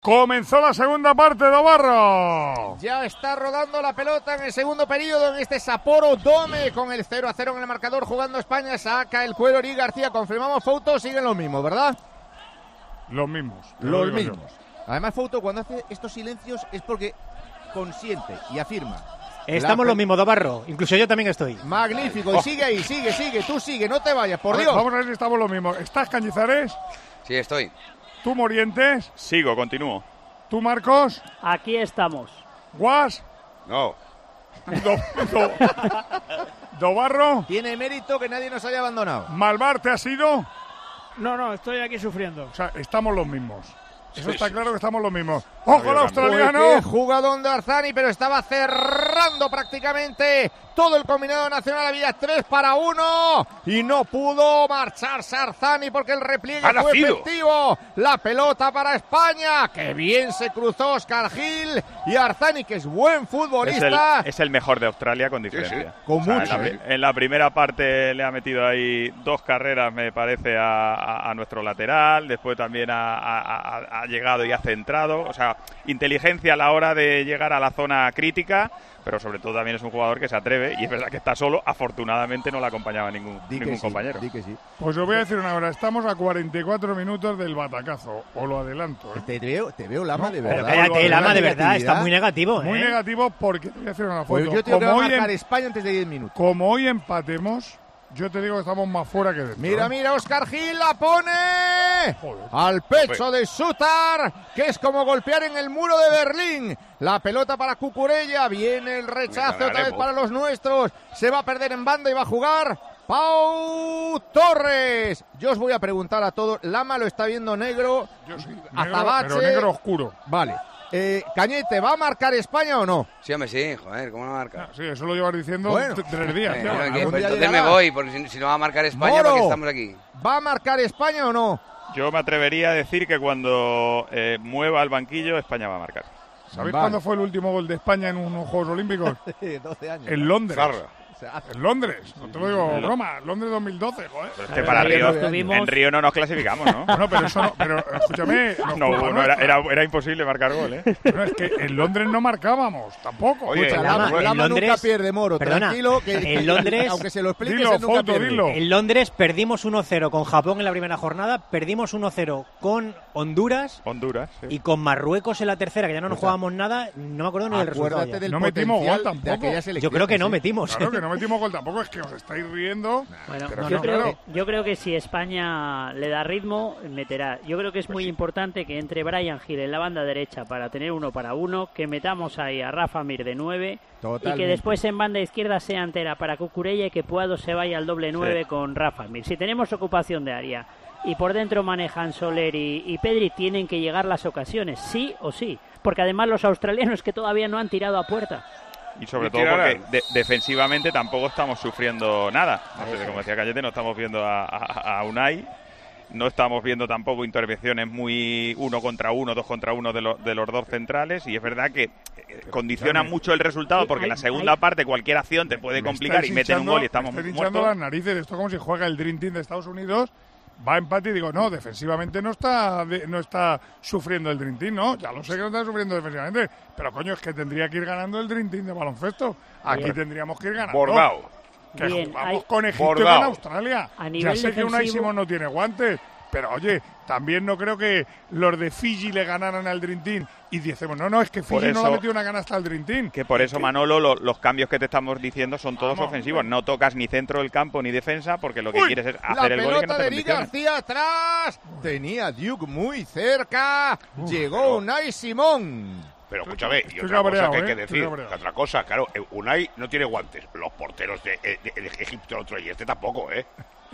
Comenzó la segunda parte, Dobarro. Ya está rodando la pelota en el segundo periodo en este Sapporo Dome con el 0-0 en el marcador jugando España. Saca el Cuero Ori García. Confirmamos, Fouto, siguen los mismos, ¿verdad? Los mismos. Los mismos. Además, Fouto, cuando hace estos silencios es porque consiente y afirma. Estamos los mismos, Dobarro. Incluso yo también estoy. Magnífico. Y sigue ahí, sigue. Tú sigue, no te vayas, por Dios. Vamos a ver si estamos los mismos. ¿Estás, Cañizares? Sí, estoy. ¿Tú, Morientes? Sigo, continúo. ¿Tú, Marcos? Aquí estamos. ¿Guas? No. ¿Dobarro? Tiene mérito que nadie nos haya abandonado. ¿Malvar te has ido? No, estoy aquí sufriendo. O sea, estamos los mismos. Eso Sí, está sí. claro que estamos los mismos. ¡Ojo el australiano! Qué jugadón de Arzani, pero estaba cerrando prácticamente todo el combinado nacional. Había 3-1 y no pudo marcharse Arzani porque el repliegue fue efectivo. La pelota para España. ¡Qué bien se cruzó Oscar Gil! Y Arzani, que es buen futbolista. Es el mejor de Australia con diferencia. Sí, sí. Con mucho. En la primera parte le ha metido ahí 2 carreras, me parece, a nuestro lateral. Después también ha llegado y ha centrado. O sea, inteligencia a la hora de llegar a la zona crítica, pero sobre todo también es un jugador que se atreve, y es verdad que está solo. Afortunadamente no le acompañaba ningún compañero. Sí. Pues os voy a decir una hora. Estamos a 44 minutos del batacazo. Os lo adelanto. Te veo, Lama, de Pero verdad. cállate, Lama, de verdad. Está muy negativo. Muy negativo porque te voy a decir una Pues foto. yo tengo que marcar España antes de 10 minutos. Como hoy empatemos, yo te digo que estamos más fuera que dentro. Mira, Oscar Gil la pone al pecho de Sutar, que es como golpear en el muro de Berlín. La pelota para Cucurella, viene el rechazo otra vez para los nuestros. Se va a perder en banda y va a jugar Pau Torres. Yo os voy a preguntar a todos. Lama lo está viendo negro. Yo sí, negro, Azabache. pero negro oscuro. Vale. Cañete, ¿va a marcar España o no? Sí, hombre, sí, joder, ¿cómo no marca? Sí, eso lo llevas diciendo Bueno. 3 días. Bueno, ya. pues algún día entonces llegará. me voy, porque si no va a marcar España, Moro. porque estamos aquí. ¿Va a marcar España o no? Yo me atrevería a decir que cuando mueva el banquillo, España va a marcar. ¿Sabéis Vale. cuándo fue el último gol de España en unos Juegos Olímpicos? 12 años. En Londres. Zarra. En Londres. No te lo digo broma. Londres 2012, joder. Pero es que para Río, estuvimos- en Río no nos clasificamos, ¿no? Bueno, pero eso no. Pero escúchame. No, era imposible marcar gol, ¿eh? No, es que en Londres no marcábamos tampoco. Oye, Escucha, Lama, Lama en Londres- nunca pierde, Moro. Perdona, Tranquilo, que en Londres- aunque se lo expliques, Dilo, él nunca Fouto, pierde. dilo. En Londres perdimos 1-0 con Japón en la primera jornada, perdimos 1-0 con Honduras Honduras, sí. y con Marruecos en la tercera, que ya no nos jugábamos nada, no me acuerdo ni del resultado. Acuérdate ya. del No metimos potencial gol tampoco. de aquella selección. Yo creo que no sí. metimos. Claro que no metimos gol tampoco, es que os estáis riendo. Bueno, Pero yo, no, creo, claro. yo creo que si España le da ritmo, meterá. Yo creo que es muy importante que entre Bryan Gil en la banda derecha para tener 1 para 1, que metamos ahí a Rafa Mir de 9 y Totalmente. que después en banda izquierda sea entera para Cucurella y que Puado se vaya al doble 9 con Rafa Mir. Si tenemos ocupación de área y por dentro manejan Soler y Pedri, tienen que llegar las ocasiones, sí o sí. Porque además los australianos que todavía no han tirado a puerta. Y sobre Y todo tirarán. porque defensivamente tampoco estamos sufriendo nada. No sé, como decía Cayete, no estamos viendo a Unai. No estamos viendo tampoco intervenciones muy 1 contra 1, 2 contra 1 de los dos centrales. Y es verdad que condiciona mucho el resultado, porque en la segunda parte cualquier acción te puede complicar y meten un gol y estamos me estáis hinchando muertos. las narices. Esto como si juega el Dream Team de Estados Unidos, va a empate y digo, no, defensivamente no está sufriendo el Dream Team, ¿no? Ya lo sé que no está sufriendo defensivamente, pero coño, es que tendría que ir ganando el Dream Team de baloncesto. Aquí Bien. tendríamos que ir ganando. Bordao. Que Bien, jugamos hay- con Egipto y Bordao. con Australia. A Ya nivel sé que Unai defensivo- Simón no tiene guantes, pero oye, también no creo que los de Fiji le ganaran al Dream Team y decimos, no, es que Por Fiji no le eso- ha metido una canasta al Dream Team. Que por eso, Manolo, los cambios que te estamos diciendo son todos Vamos, ofensivos. No tocas ni centro del campo ni defensa, porque lo que Uy, quieres es la hacer el gol y que no pelota te de Eri condicionen. García atrás. Tenía Duke muy cerca. Llegó Unai Simón. Pero escúchame, y Estoy otra cosa cabreado, que hay que estoy decir, cabreado. que otra cosa, claro, Unai no tiene guantes, los porteros de Egipto el otro y este tampoco, ¿eh?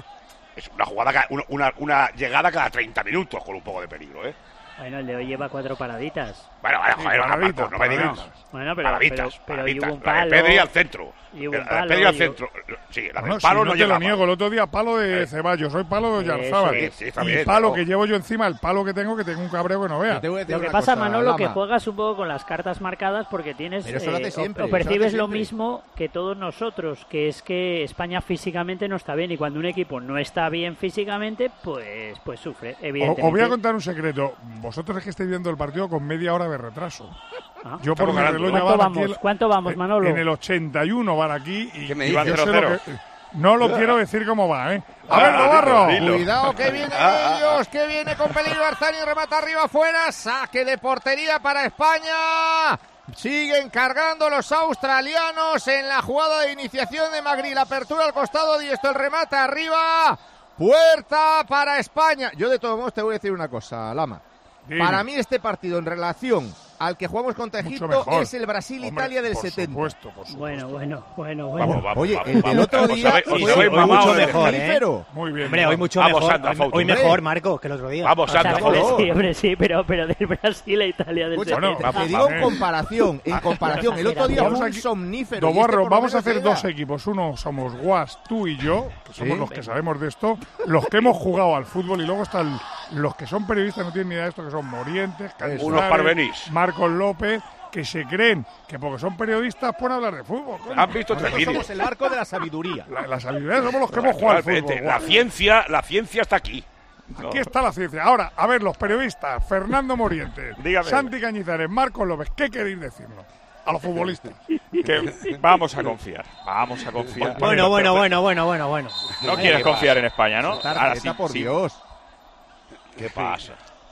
Es una jugada, una llegada cada 30 minutos con un poco de peligro, ¿eh? Bueno, el de hoy lleva 4 paraditas. Bueno, Sí, joder, paraditas, Marco, no me digas. paraditas. Bueno, pero Paraditas, y paraditas. hubo un La de palo. Pedri al centro. Y hubo un La de palo, Pedri al y- centro. Sí, la Bueno, del palo si no no te lo llegaba. niego, el otro día palo de Ceballos, soy palo de Oyarzábal. sí, está y bien, palo ¿no? que llevo yo encima, el palo que tengo un cabreo que no vea. Te voy a decir Lo que una pasa, cosa, Manolo, que Lama. juegas un poco con las cartas marcadas porque tienes Pero eso lo hace siempre, o eso lo hace percibes lo siempre. mismo que todos nosotros, que es que España físicamente no está bien y cuando un equipo no está bien físicamente, pues sufre, evidentemente. Os voy a contar un secreto. vosotros es que estáis viendo el partido con media hora de retraso. Ah. Yo por mi reloj ya ¿Cuánto vamos, Manolo? En el 81 van aquí y me yo dices? sé lo que, no lo quiero decir cómo va, ¿eh? A ver, Navarro. Cuidado que viene ellos, que viene con peligro Arzani, remata arriba afuera, saque de portería para España. Siguen cargando los australianos en la jugada de iniciación de Magri, la apertura al costado y esto el remate arriba. Puerta para España. Yo de todos modos te voy a decir una cosa, Lama. Dime. Para mí este partido en relación al que jugamos contra Egipto es el Brasil-Italia del 70. Por supuesto. Bueno. Vamos, Oye, el del otro día fue mucho mejor, ¿eh? Muy bien. Hombre, hoy mucho Vamos, mejor. Sandra Fouto, Hoy hombre. mejor, Marco, que el otro día. Vamos, Sandra, por favor. Sí, pero del Brasil e Italia del Escucha, Bueno, te digo en comparación. El otro día Vamos fue un aquí. somnífero. Doborro, vamos a hacer dos dos equipos. Uno somos Guas, tú y yo, que somos Sí. los que sabemos de esto, los que hemos jugado al fútbol, y luego están los que son periodistas, no tienen ni idea de esto, que son Morientes, Cañizares, Unos parvenís. Marcos López, que se creen que porque son periodistas pueden hablar de fútbol. coño. ¿Han visto tres vídeos? Somos el arco de la sabiduría. La sabiduría somos los que hemos jugado al Realmente, fútbol. la ciencia está aquí. Aquí está la ciencia. Ahora, a ver, los periodistas, Fernando Morientes, Dígame. Santi Cañizares, Marcos López, ¿qué queréis decirnos? A los futbolistas. Que vamos a confiar. Vamos a confiar. Bueno. No quieres confiar en España, ¿no? Ahora sí, Tarjeta, por sí. Dios. ¿Qué pasa?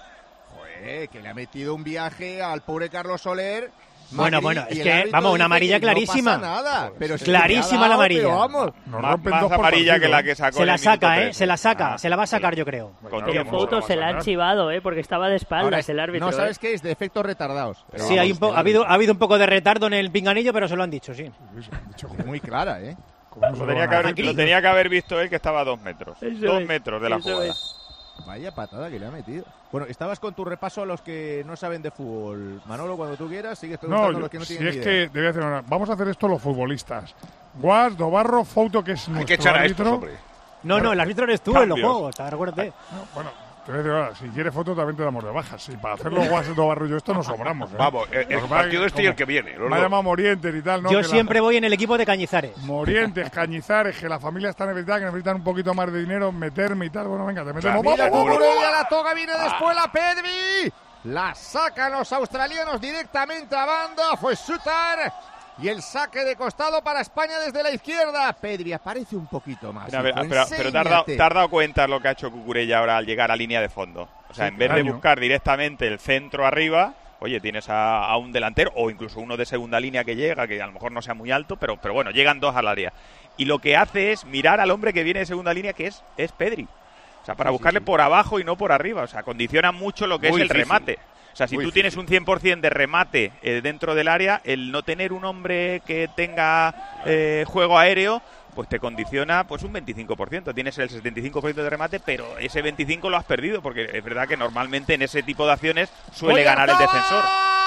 Joder, que le ha metido un viaje al pobre Carlos Soler. Bueno, Magri, es y el que, árbitro vamos, una dice amarilla que clarísima. No pasa nada, pero sí Clarísima que le ha la dado, amarilla. pero vamos. Nos Más, rompen más dos por amarilla partido. que la que sacó Se en la el minuto saca, 3. se la saca. Se la va a sacar, yo creo. Con Pero tiempo. Fouto se la han chivado, porque estaba de espaldas Ahora, el árbitro. no sabes qué es de efectos retardados. Pero Sí, vamos, ha habido un poco de retardo en el pinganillo, pero se lo han dicho, sí. es muy clara, ¿eh? ¿Cómo no se Lo lo tenía, van que a haber, hacer? lo tenía que haber visto él, que estaba a 2 metros. Eso 2 es, metros de la eso jugada. es. Vaya patada que le ha metido. Bueno, estabas con tu repaso a los que no saben de fútbol. Manolo, cuando tú quieras, sigues preguntando No, a los que no si tienen es ni que idea. te voy a hacer una. Vamos a hacer esto los futbolistas. Guas, Dobarro, Fouto, que es Hay nuestro que echar a estos, árbitro. hombre. No, el árbitro eres tú en los Cambios. juegos, acuérdate. No, bueno, te voy a decir ahora, si quieres foto también te damos de bajas. Sí, para hacerlo Guas, Dobarro y yo esto nos sobramos. ¿eh? Vamos, Lo el que pasa partido es este y el como que viene. los Me ha dos. llamado Morientes y tal, ¿no? Yo Que la- siempre voy en el equipo de Cañizares. Morientes, Cañizares, que la familia está necesitada, que necesitan un poquito más de dinero, meterme y tal. Bueno, venga, te metemos. Mira ¡Vamos! Cucurella, la toca, viene después la Pedri. La sacan los australianos directamente a banda. Fue Sutar. Y el saque de costado para España desde la izquierda. Pedri aparece un poquito más. A ver, hijo, pero te enséñate. has dado cuenta lo que ha hecho Cucurella ahora al llegar a línea de fondo. O sea, Sí, en vez de daño. buscar directamente el centro arriba, oye, tienes a un delantero o incluso uno de segunda línea que llega, que a lo mejor no sea muy alto, pero bueno, llegan dos al área. Y lo que hace es mirar al hombre que viene de segunda línea, que es Pedri. O sea, para buscarle por abajo y no por arriba. O sea, condiciona mucho lo que Muy es el difícil. remate. O sea, si Muy tú tienes un 100% de remate dentro del área, el no tener un hombre que tenga juego aéreo, pues te condiciona pues un 25%. Tienes el 75% de remate, pero ese 25% lo has perdido, porque es verdad que normalmente en ese tipo de acciones suele ganar el defensor.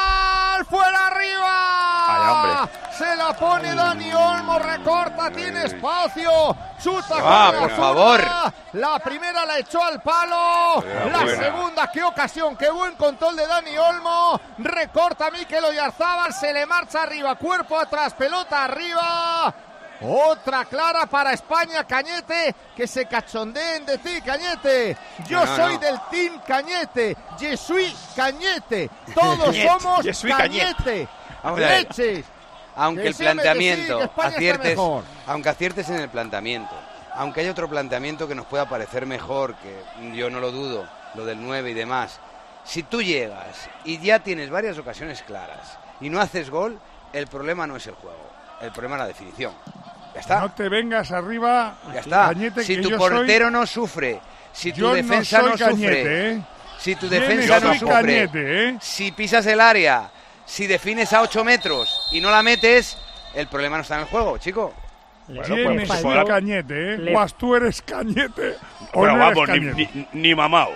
¡Fuera arriba! Vaya, hombre. Se la pone Dani Olmo, recorta, tiene espacio. Chuta Ah, con por la favor. zurda. La primera la echó al palo. La buena. segunda, qué ocasión, qué buen control de Dani Olmo. Recorta Mikel Oyarzábal, se le marcha arriba, cuerpo atrás, pelota arriba. Otra clara para España, Cañete, que se cachondeen de ti, Cañete. Yo No, soy no. del team Cañete. Je suis Cañete. Todos Cañete, somos je suis Cañete. Cañete. Vamos a ver. Leches. Aunque Que el sí, hombre, que sí, planteamiento que España está aciertes, mejor. aunque aciertes en el planteamiento, aunque haya otro planteamiento que nos pueda parecer mejor, que yo no lo dudo, lo del 9 y demás, si tú llegas y ya tienes varias ocasiones claras y no haces gol, el problema no es el juego, el problema es la definición. Ya está, No te vengas arriba, ya está. Cañete, Si que tu yo portero soy, no sufre, si tu yo defensa no no soy Cañete, sufre, ¿eh? si tu ¿Quién defensa es no soy sufre, Cañete, ¿eh? si pisas el área, si defines a 8 metros y no la metes, el problema no está en el juego, chico. ¿Quién pues, es pues, Cañete, eh? le- Guas, tú eres Cañete o Bueno, no eres vamos, Cañete. ni mamao.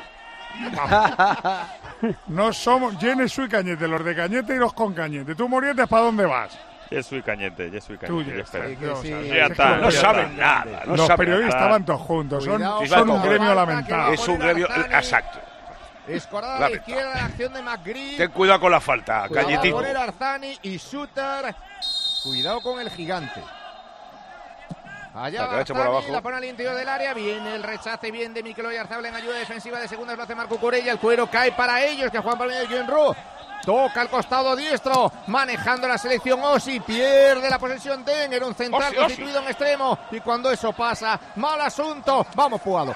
No somos, ¿quién soy Cañete? Los de Cañete y los con Cañete. Tú, Morientes, ¿para dónde vas? Yo soy Cañete, yo soy Tú Cañete. ya yo espero. está, que Dios, sí. ¿sabes? Ya Es está, que No ya saben está. nada. No los saben periodistas nada. van todos juntos, son Cuidado, un Cuidado, gremio falta, lamentable. Es un gremio. Exacto. Escorada a la Lamentable. izquierda, la acción de McGree. Ten cuidado con la falta, Cuidado Cañetito. con el Arzani y Shooter. Cuidado con el gigante. Allá va Zani, la pone al interior del área, viene el rechace bien de Mikel Oyarzabal en ayuda defensiva de segundas, lo hace Marc Cucurella, el cuero cae para ellos, que juegan por medio de Guillermo. Toca al costado diestro, manejando la selección Osi, pierde la posesión Den, era un central constituido en extremo, y cuando eso pasa, mal asunto, vamos Puado,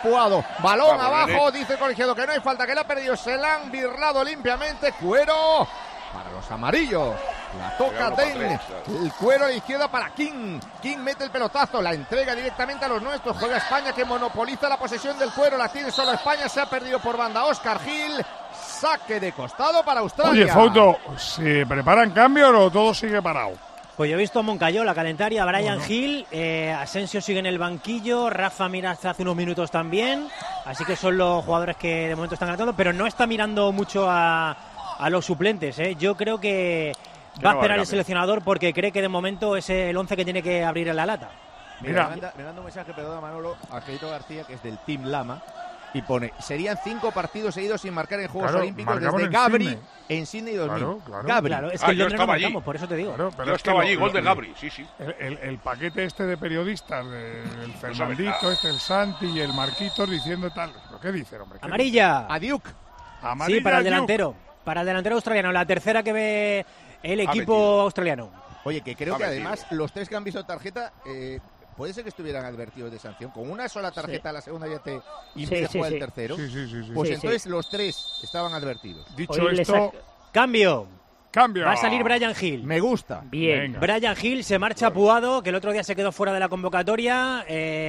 balón abajo, dice el colegiado que no hay falta, que la ha perdido, se la han birlado limpiamente, cuero para los amarillos, la toca Den, el cuero a la izquierda para King mete el pelotazo, la entrega directamente a los nuestros, juega España que monopoliza la posesión del cuero, la tiene solo España, se ha perdido por banda Óscar Gil, saque de costado para Australia. Oye, Fouto, ¿se preparan cambios o todo sigue parado? Pues yo he visto a Moncayola calentar y a Brian Hill, Asensio sigue en el banquillo, Rafa mira hasta hace unos minutos también, así que son los jugadores que de momento están calentando, pero no está mirando mucho a los suplentes, ¿eh? Yo creo que va a esperar el seleccionador porque cree que de momento es el 11 que tiene que abrir en la lata. Mira, me manda un mensaje, perdón, Manolo, a Angelito García, que es del Team Lama, y pone, serían 5 partidos seguidos sin marcar en Juegos Olímpicos desde Gabri en Sydney 2000. Gabri. Claro, es que en Londres no marcamos, por eso te digo. Pero yo estaba allí, gol de Gabri, sí. El paquete este de periodistas, el Fernandito, el Santi y el Marquitos diciendo tal. ¿Pero qué dicen, hombre? Amarilla. A Duke. Sí, para el delantero. Para el delantero australiano, la tercera que ve el equipo australiano. Oye, que creo que además los 3 que han visto tarjeta... puede ser que estuvieran advertidos de sanción. Con una sola tarjeta la segunda ya te impide jugar el tercero. Pues entonces los 3 estaban advertidos. Dicho esto, cambio. Va a salir Brian Hill. Me gusta. Bien. Brian Hill se marcha a Puado, que el otro día se quedó fuera de la convocatoria.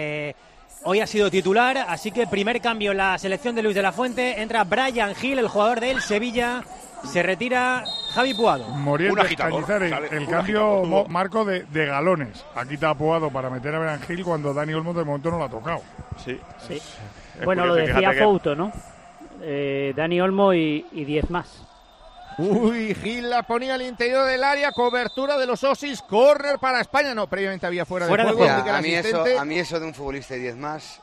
Hoy ha sido titular, así que primer cambio en la selección de Luis de la Fuente. Entra Brian Hill, el jugador del Sevilla. Se retira Javi Puado. Morientes, Cañizares, el cambio, Marco, de galones. Ha quitado Puado para meter a Brian Hill cuando Dani Olmo de momento no lo ha tocado. Sí. Bueno, lo decía Fouto, ¿no? Dani Olmo y 10 más. Uy, Gil la ponía al interior del área, cobertura de los Osis, córner para España. No, previamente había fuera de juego. A mí eso de un futbolista y 10 más,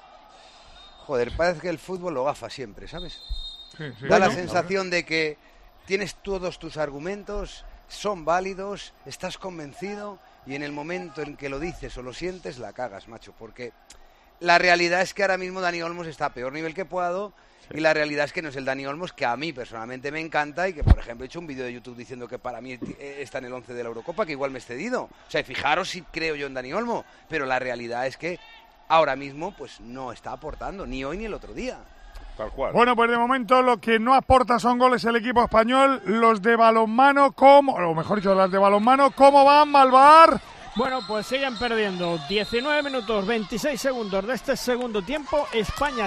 joder, parece que el fútbol lo gafa siempre, ¿sabes? Da la sensación de que tienes todos tus argumentos, son válidos, estás convencido y en el momento en que lo dices o lo sientes la cagas, macho, porque la realidad es que ahora mismo Dani Olmos está a peor nivel que Puado y la realidad es que no es el Dani Olmos que a mí personalmente me encanta y que, por ejemplo, he hecho un vídeo de YouTube diciendo que para mí está en el 11 de la Eurocopa, que igual me he cedido. O sea, fijaros si creo yo en Dani Olmo, pero la realidad es que ahora mismo pues no está aportando, ni hoy ni el otro día. Tal cual. Bueno, pues de momento lo que no aporta son goles el equipo español. Los de balonmano, o mejor dicho, las de balonmano, ¿cómo van, Malvar? Bueno, pues siguen perdiendo. 19 minutos, 26 segundos de este segundo tiempo. España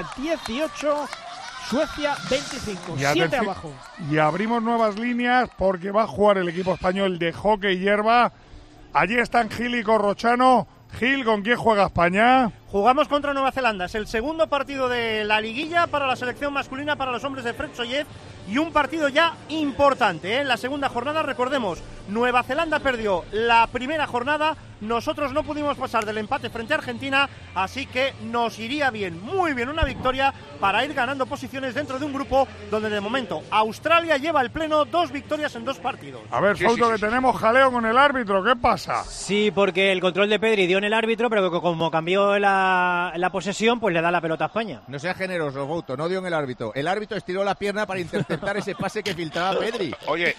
18, Suecia 25, 7 abajo. Y abrimos nuevas líneas porque va a jugar el equipo español de hockey hierba. Allí están Gil y Corrochano. Gil, ¿con quién juega España? Jugamos contra Nueva Zelanda. Es el segundo partido de la liguilla para la selección masculina, para los hombres de Fred Soyev, y un partido ya importante, ¿eh? En la segunda jornada, recordemos, Nueva Zelanda perdió la primera jornada, nosotros no pudimos pasar del empate frente a Argentina, así que nos iría bien, muy bien, una victoria para ir ganando posiciones dentro de un grupo donde de momento Australia lleva el pleno, 2 victorias en 2 partidos. A ver, Fouto, que tenemos jaleo con el árbitro, ¿qué pasa? Sí, porque el control de Pedri dio en el árbitro, pero como cambió la posesión, pues le da la pelota a España. No sea generoso, Fouto, no dio en el árbitro. El árbitro estiró la pierna para interceptar ese pase que filtraba Pedri. Oye,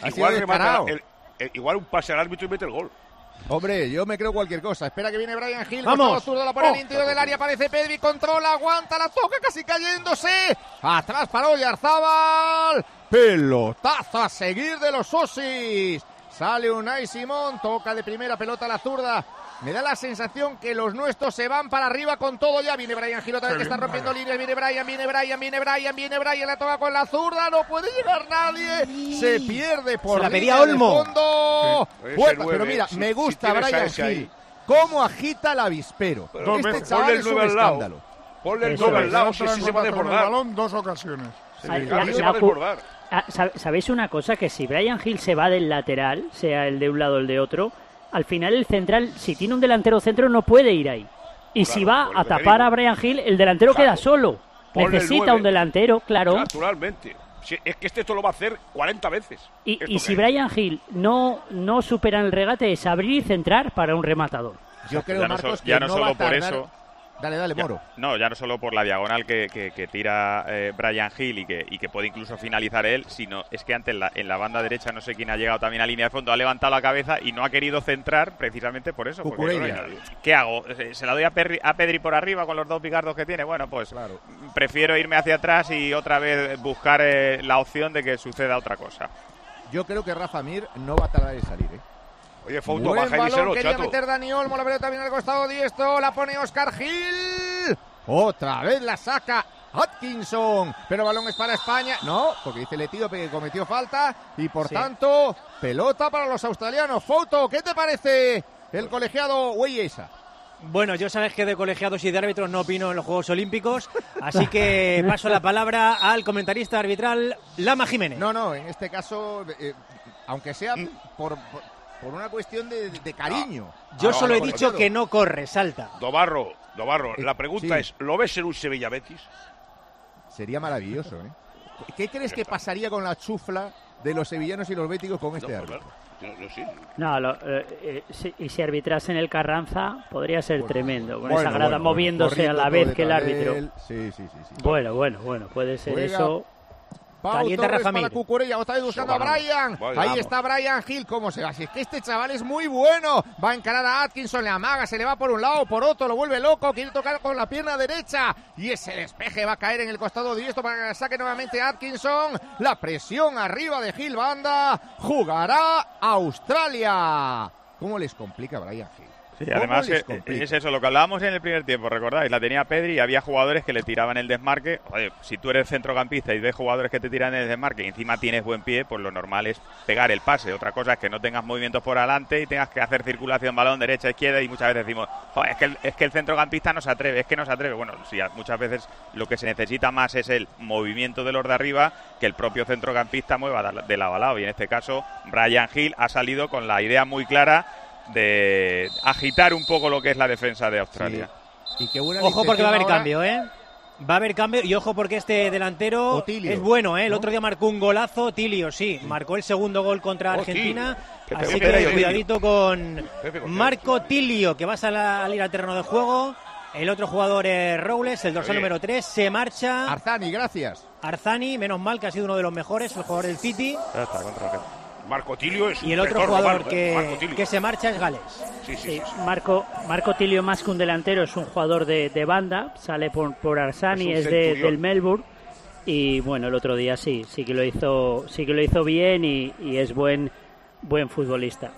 igual un pase al árbitro y mete el gol. Hombre, yo me creo cualquier cosa. Espera que viene Brian Hill. ¡Vamos! Zurdo, la pone al interior del área. Aparece Pedri. Controla, aguanta, la toca casi cayéndose. Atrás para Oyarzabal. Pelotazo a seguir de los Osis. Sale Unai Simón. Toca de primera pelota a la zurda. Me da la sensación que los nuestros se van para arriba con todo ya. Viene Brian Hill otra vez que está rompiendo líneas. Viene Brian. La toca con la zurda. No puede llegar nadie. Se pierde por la pedía Olmo. Fondo. Pero mira, me gusta Brian Hill. Cómo agita el avispero. Este chaval es un escándalo. Ponle el 9 al lado. Si se va a desbordar. Balón 2 ocasiones. Se va a desbordar. ¿Sabéis una cosa? Que si Brian Hill se va del lateral, sea el de un lado o el de otro, al final el central, si tiene un delantero centro, no puede ir ahí. Y claro, si va a tapar a Brian Hill, el delantero queda solo. Necesita un delantero, claro. Naturalmente. Es que esto lo va a hacer 40 veces. Y si Brian Hill no supera el regate, es abrir y centrar para un rematador. Yo creo, ya Marcos, ya que no no va solo a por tardar... eso. Dale, Moro. Ya no solo por la diagonal que tira Bryan Gil y que puede incluso finalizar él, sino es que antes en la banda derecha no sé quién ha llegado también a línea de fondo, ha levantado la cabeza y no ha querido centrar precisamente por eso. Porque, ¿qué hago? ¿Se la doy a Pedri por arriba con los dos picardos que tiene? Bueno, pues claro, prefiero irme hacia atrás y otra vez buscar la opción de que suceda otra cosa. Yo creo que Rafa Mir no va a tardar en salir, ¿eh? Oye, Fouto, buen baja y díselo, quería chato. meter Dani Olmo, la pelota viene al costado diestro, la pone Óscar Gil. Otra vez la saca Atkinson, pero balón es para España. No, porque dice Letido que cometió falta y por tanto, pelota para los australianos. Fouto, ¿qué te parece el colegiado Hueyesa? Bueno, yo sabes que de colegiados y de árbitros no opino en los Juegos Olímpicos, así que paso la palabra al comentarista arbitral Lama Jiménez. No, en este caso, aunque sea por una cuestión de cariño. Yo solo he dicho que no corre, salta. Dobarro, la pregunta es, ¿lo ves en un Sevilla-Betis? Sería maravilloso, ¿eh? ¿Qué crees que pasaría con la chufla de los sevillanos y los béticos con este árbitro? Y si arbitrase en el Carranza, podría ser tremendo, con esa grada moviéndose a la vez que el árbitro. Sí. Bueno, puede ser eso. Pau Torres para Cucurella, otra vez buscando a Bryan. Ahí está Bryan Gil, ¿cómo se va? Si es que este chaval es muy bueno. Va a encarar a Atkinson, le amaga, se le va por un lado, por otro, lo vuelve loco, quiere tocar con la pierna derecha. Y ese despeje va a caer en el costado diestro para que saque nuevamente Atkinson. La presión arriba de Gil Banda. Jugará Australia. ¿Cómo les complica Bryan Gil? Sí, además es eso, lo que hablábamos en el primer tiempo, recordáis, la tenía Pedri y había jugadores que le tiraban el desmarque. Oye, si tú eres centrocampista y ves jugadores que te tiran el desmarque y encima tienes buen pie, pues lo normal es pegar el pase. Otra cosa es que no tengas movimientos por adelante y tengas que hacer circulación balón derecha, izquierda, y muchas veces decimos, es que el centrocampista no se atreve, Bueno, sí, muchas veces lo que se necesita más es el movimiento de los de arriba, que el propio centrocampista mueva de lado a lado, y en este caso Bryan Gil ha salido con la idea muy clara de agitar un poco lo que es la defensa de Australia. Sí. Y qué buena ojo porque va a haber cambio, Va a haber cambio, y ojo porque este delantero Otilio, es bueno, El otro día marcó un golazo, Otilio, marcó el segundo gol contra Argentina, así que cuidadito con Marco Otilio, que va a salir al terreno de juego. El otro jugador es Robles, el dorsal número 3, se marcha. Arzani, gracias. Arzani, menos mal que ha sido uno de los mejores, el jugador del City. Marco Tilio es y el otro jugador que se marcha es Gales. Sí. Marco Tilio, más que un delantero, es un jugador de banda, sale por Arzani, es del Melbourne, y bueno, el otro día sí que lo hizo bien y es buen futbolista.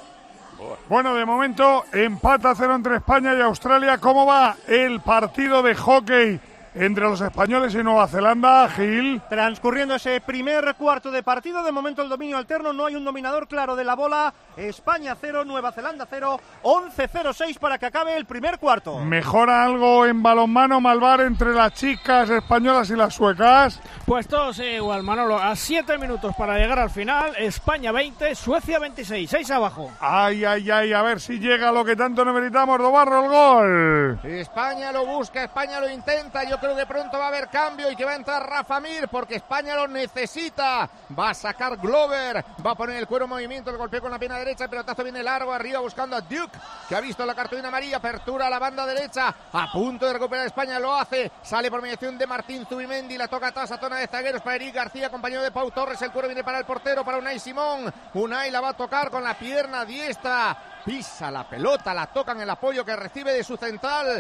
Bueno, de momento empata 0 entre España y Australia. ¿Cómo va el partido de hockey entre los españoles y Nueva Zelanda, Gil? Transcurriendo ese primer cuarto de partido, de momento el dominio alterno, no hay un dominador claro de la bola. España 0, Nueva Zelanda 0, 11-0-6 para que acabe el primer cuarto. ¿Mejora algo en balonmano, Malvar, entre las chicas españolas y las suecas? Pues todo sigue igual, Manolo. A 7 minutos para llegar al final, España 20, Suecia 26, 6 abajo. Ay, a ver si llega lo que tanto necesitamos, Dobarro, el gol. España lo busca, España lo intenta, yo creo que pronto va a haber cambio y que va a entrar Rafa Mir porque España lo necesita. Va a sacar Glover, va a poner el cuero en movimiento, el golpeo con la pierna derecha, el pelotazo viene largo arriba buscando a Duke, que ha visto la cartulina amarilla, apertura a la banda derecha, a punto de recuperar España, lo hace, sale por mediación de Martín Zubimendi, la toca atrás a zona de zagueros para Eric García, acompañado de Pau Torres, el cuero viene para el portero, para Unai Simón, Unai la va a tocar con la pierna diestra, pisa la pelota, la tocan el apoyo que recibe de su central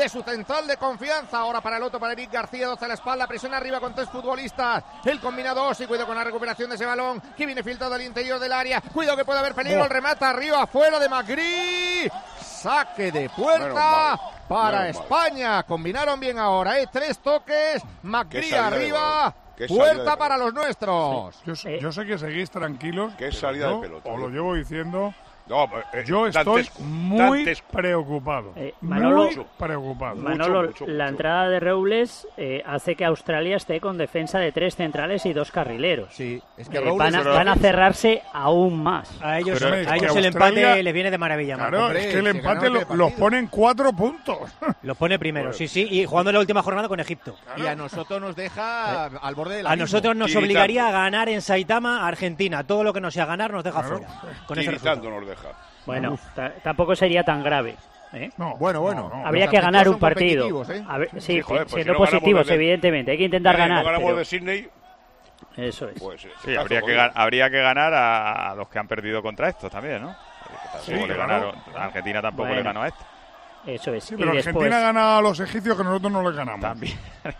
de confianza. Ahora para el otro, para Eric García, 12 a la espalda, presión arriba con 3 futbolistas. El combinado Osi, cuidado con la recuperación de ese balón que viene filtrado al interior del área. Cuidado que puede haber peligro, el remata arriba, afuera de Magri. Saque de puerta para España. Combinaron bien ahora, 3 toques, Magri arriba. Puerta para los nuestros. Yo sé que seguís tranquilos. Qué salida de pelota. Os lo llevo diciendo. No, yo estoy muy preocupado. Manolo, muy preocupado. Manolo, mucho. La entrada de Robles hace que Australia esté con defensa de 3 centrales y 2 carrileros. Sí, es que van a cerrarse aún más. A ellos el empate les viene de maravilla. Claro, es que el empate los pone en 4 puntos. Los pone primero, sí, y jugando la última jornada con Egipto. Claro. Y a nosotros nos deja al borde de la nosotros nos obligaría a ganar en Saitama a Argentina. Todo lo que no sea ganar nos deja fuera. Con ese resultado. deja. Bueno, tampoco sería tan grave. No, bueno. Habría que ganar un partido. ¿eh? Sí, joder, pues siendo positivos, evidentemente. Hay que intentar ganar. No ganamos de Sydney. Eso es. Pues, sí, habría que ganar a los que han perdido contra estos también, ¿no? Tampoco le ganaron. Argentina tampoco le ganó a esto. Eso es. Sí, pero Argentina gana a los egipcios que nosotros no les ganamos. También.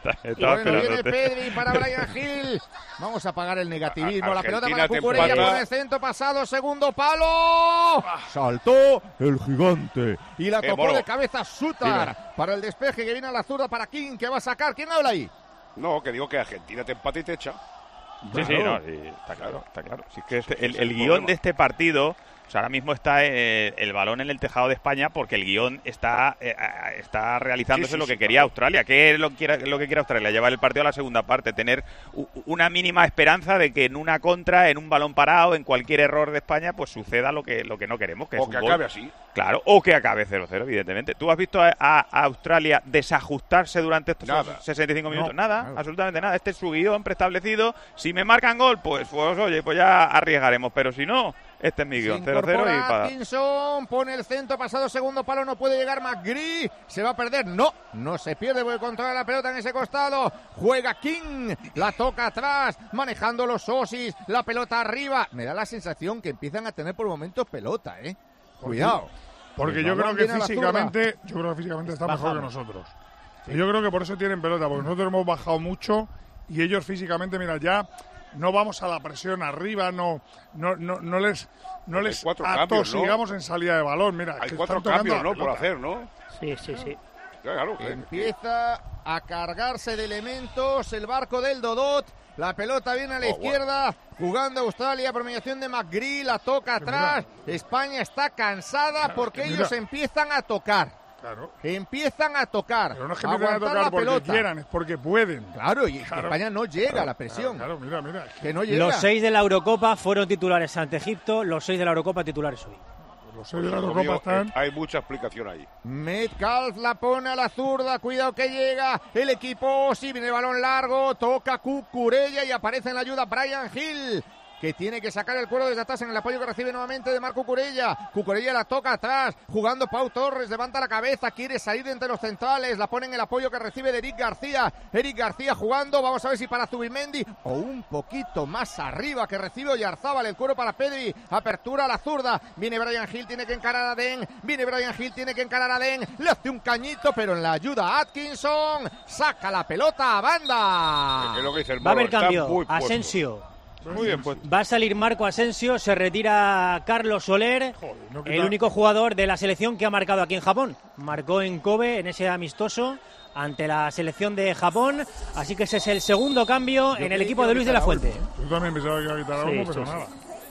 Viene Pedri para Bryan Gil. Vamos a pagar el negativismo. La pelota para Cucurella con el centro pasado, segundo palo. Saltó el gigante y la tocó de cabeza Sutar para el despeje que viene a la zurda para King, que va a sacar. ¿Quién habla ahí? No, que digo que Argentina te empata y te echa. Sí, está claro. Sí, que el guión de este partido, o sea, ahora mismo está el balón en el tejado de España porque el guión está realizándose lo que quería Australia. ¿Qué es lo que quiere Australia? Llevar el partido a la segunda parte, tener una mínima esperanza de que en una contra, en un balón parado, en cualquier error de España, pues suceda lo que no queremos. Que o es que acabe así. Claro, o que acabe 0-0, evidentemente. ¿Tú has visto a Australia desajustarse durante estos 65 minutos? Nada, absolutamente nada. Este es su guión preestablecido. Si me marcan gol, pues oye, pues ya arriesgaremos. Pero si no, este es mi guión. 0-0 y para... Atkinson pone el centro pasado, segundo palo, no puede llegar McGree. Se va a perder. No se pierde porque controla la pelota en ese costado. Juega King, la toca atrás, manejando los Osis, la pelota arriba. Me da la sensación que empiezan a tener por momentos pelota, Cuidado. Porque yo creo que físicamente está mejor que nosotros. Sí. Yo creo que por eso tienen pelota, porque nosotros hemos bajado mucho y ellos físicamente, mira, ya no vamos a la presión arriba, no les atosigamos en salida de balón. Mira, hay 4 cambios, ¿no? Por hacer, ¿no? Sí. Claro. Empieza a cargarse de elementos el barco del Dodot. La pelota viene a la izquierda, jugando Australia por mediación de McGree, la toca atrás. España está cansada porque ellos empiezan a tocar. Claro. Empiezan a tocar. Pero no es que empiezan a tocar porque quieran, es porque pueden. Claro, y España no llega a la presión. Claro, mira. Que no llega. Los 6 de la Eurocopa fueron titulares ante Egipto, los 6 de la Eurocopa titulares hoy. Los 6 de la Eurocopa están... Hay mucha explicación ahí. Metcalf la pone a la zurda, cuidado que llega el equipo, sí, viene el balón largo, toca Cucurella y aparece en la ayuda Bryan Gil, que tiene que sacar el cuero desde atrás en el apoyo que recibe nuevamente de Marc Cucurella. Cucurella la toca atrás, jugando Pau Torres, levanta la cabeza, quiere salir de entre los centrales, la pone en el apoyo que recibe de Eric García. Eric García jugando, vamos a ver si para Zubimendi o un poquito más arriba que recibe Oyarzábal, el cuero para Pedri, apertura a la zurda, viene Bryan Gil, tiene que encarar a Den, le hace un cañito, pero en la ayuda Atkinson, saca la pelota a banda. Es lo que dice el va a haber cambio, Asensio. Muy bien puesto. Va a salir Marco Asensio, se retira Carlos Soler, el único jugador de la selección que ha marcado aquí en Japón. Marcó en Kobe en ese amistoso ante la selección de Japón, así que ese es el segundo cambio en el equipo de Luis de la Fuente. Yo también pensaba que iba a quitar algo, pero nada.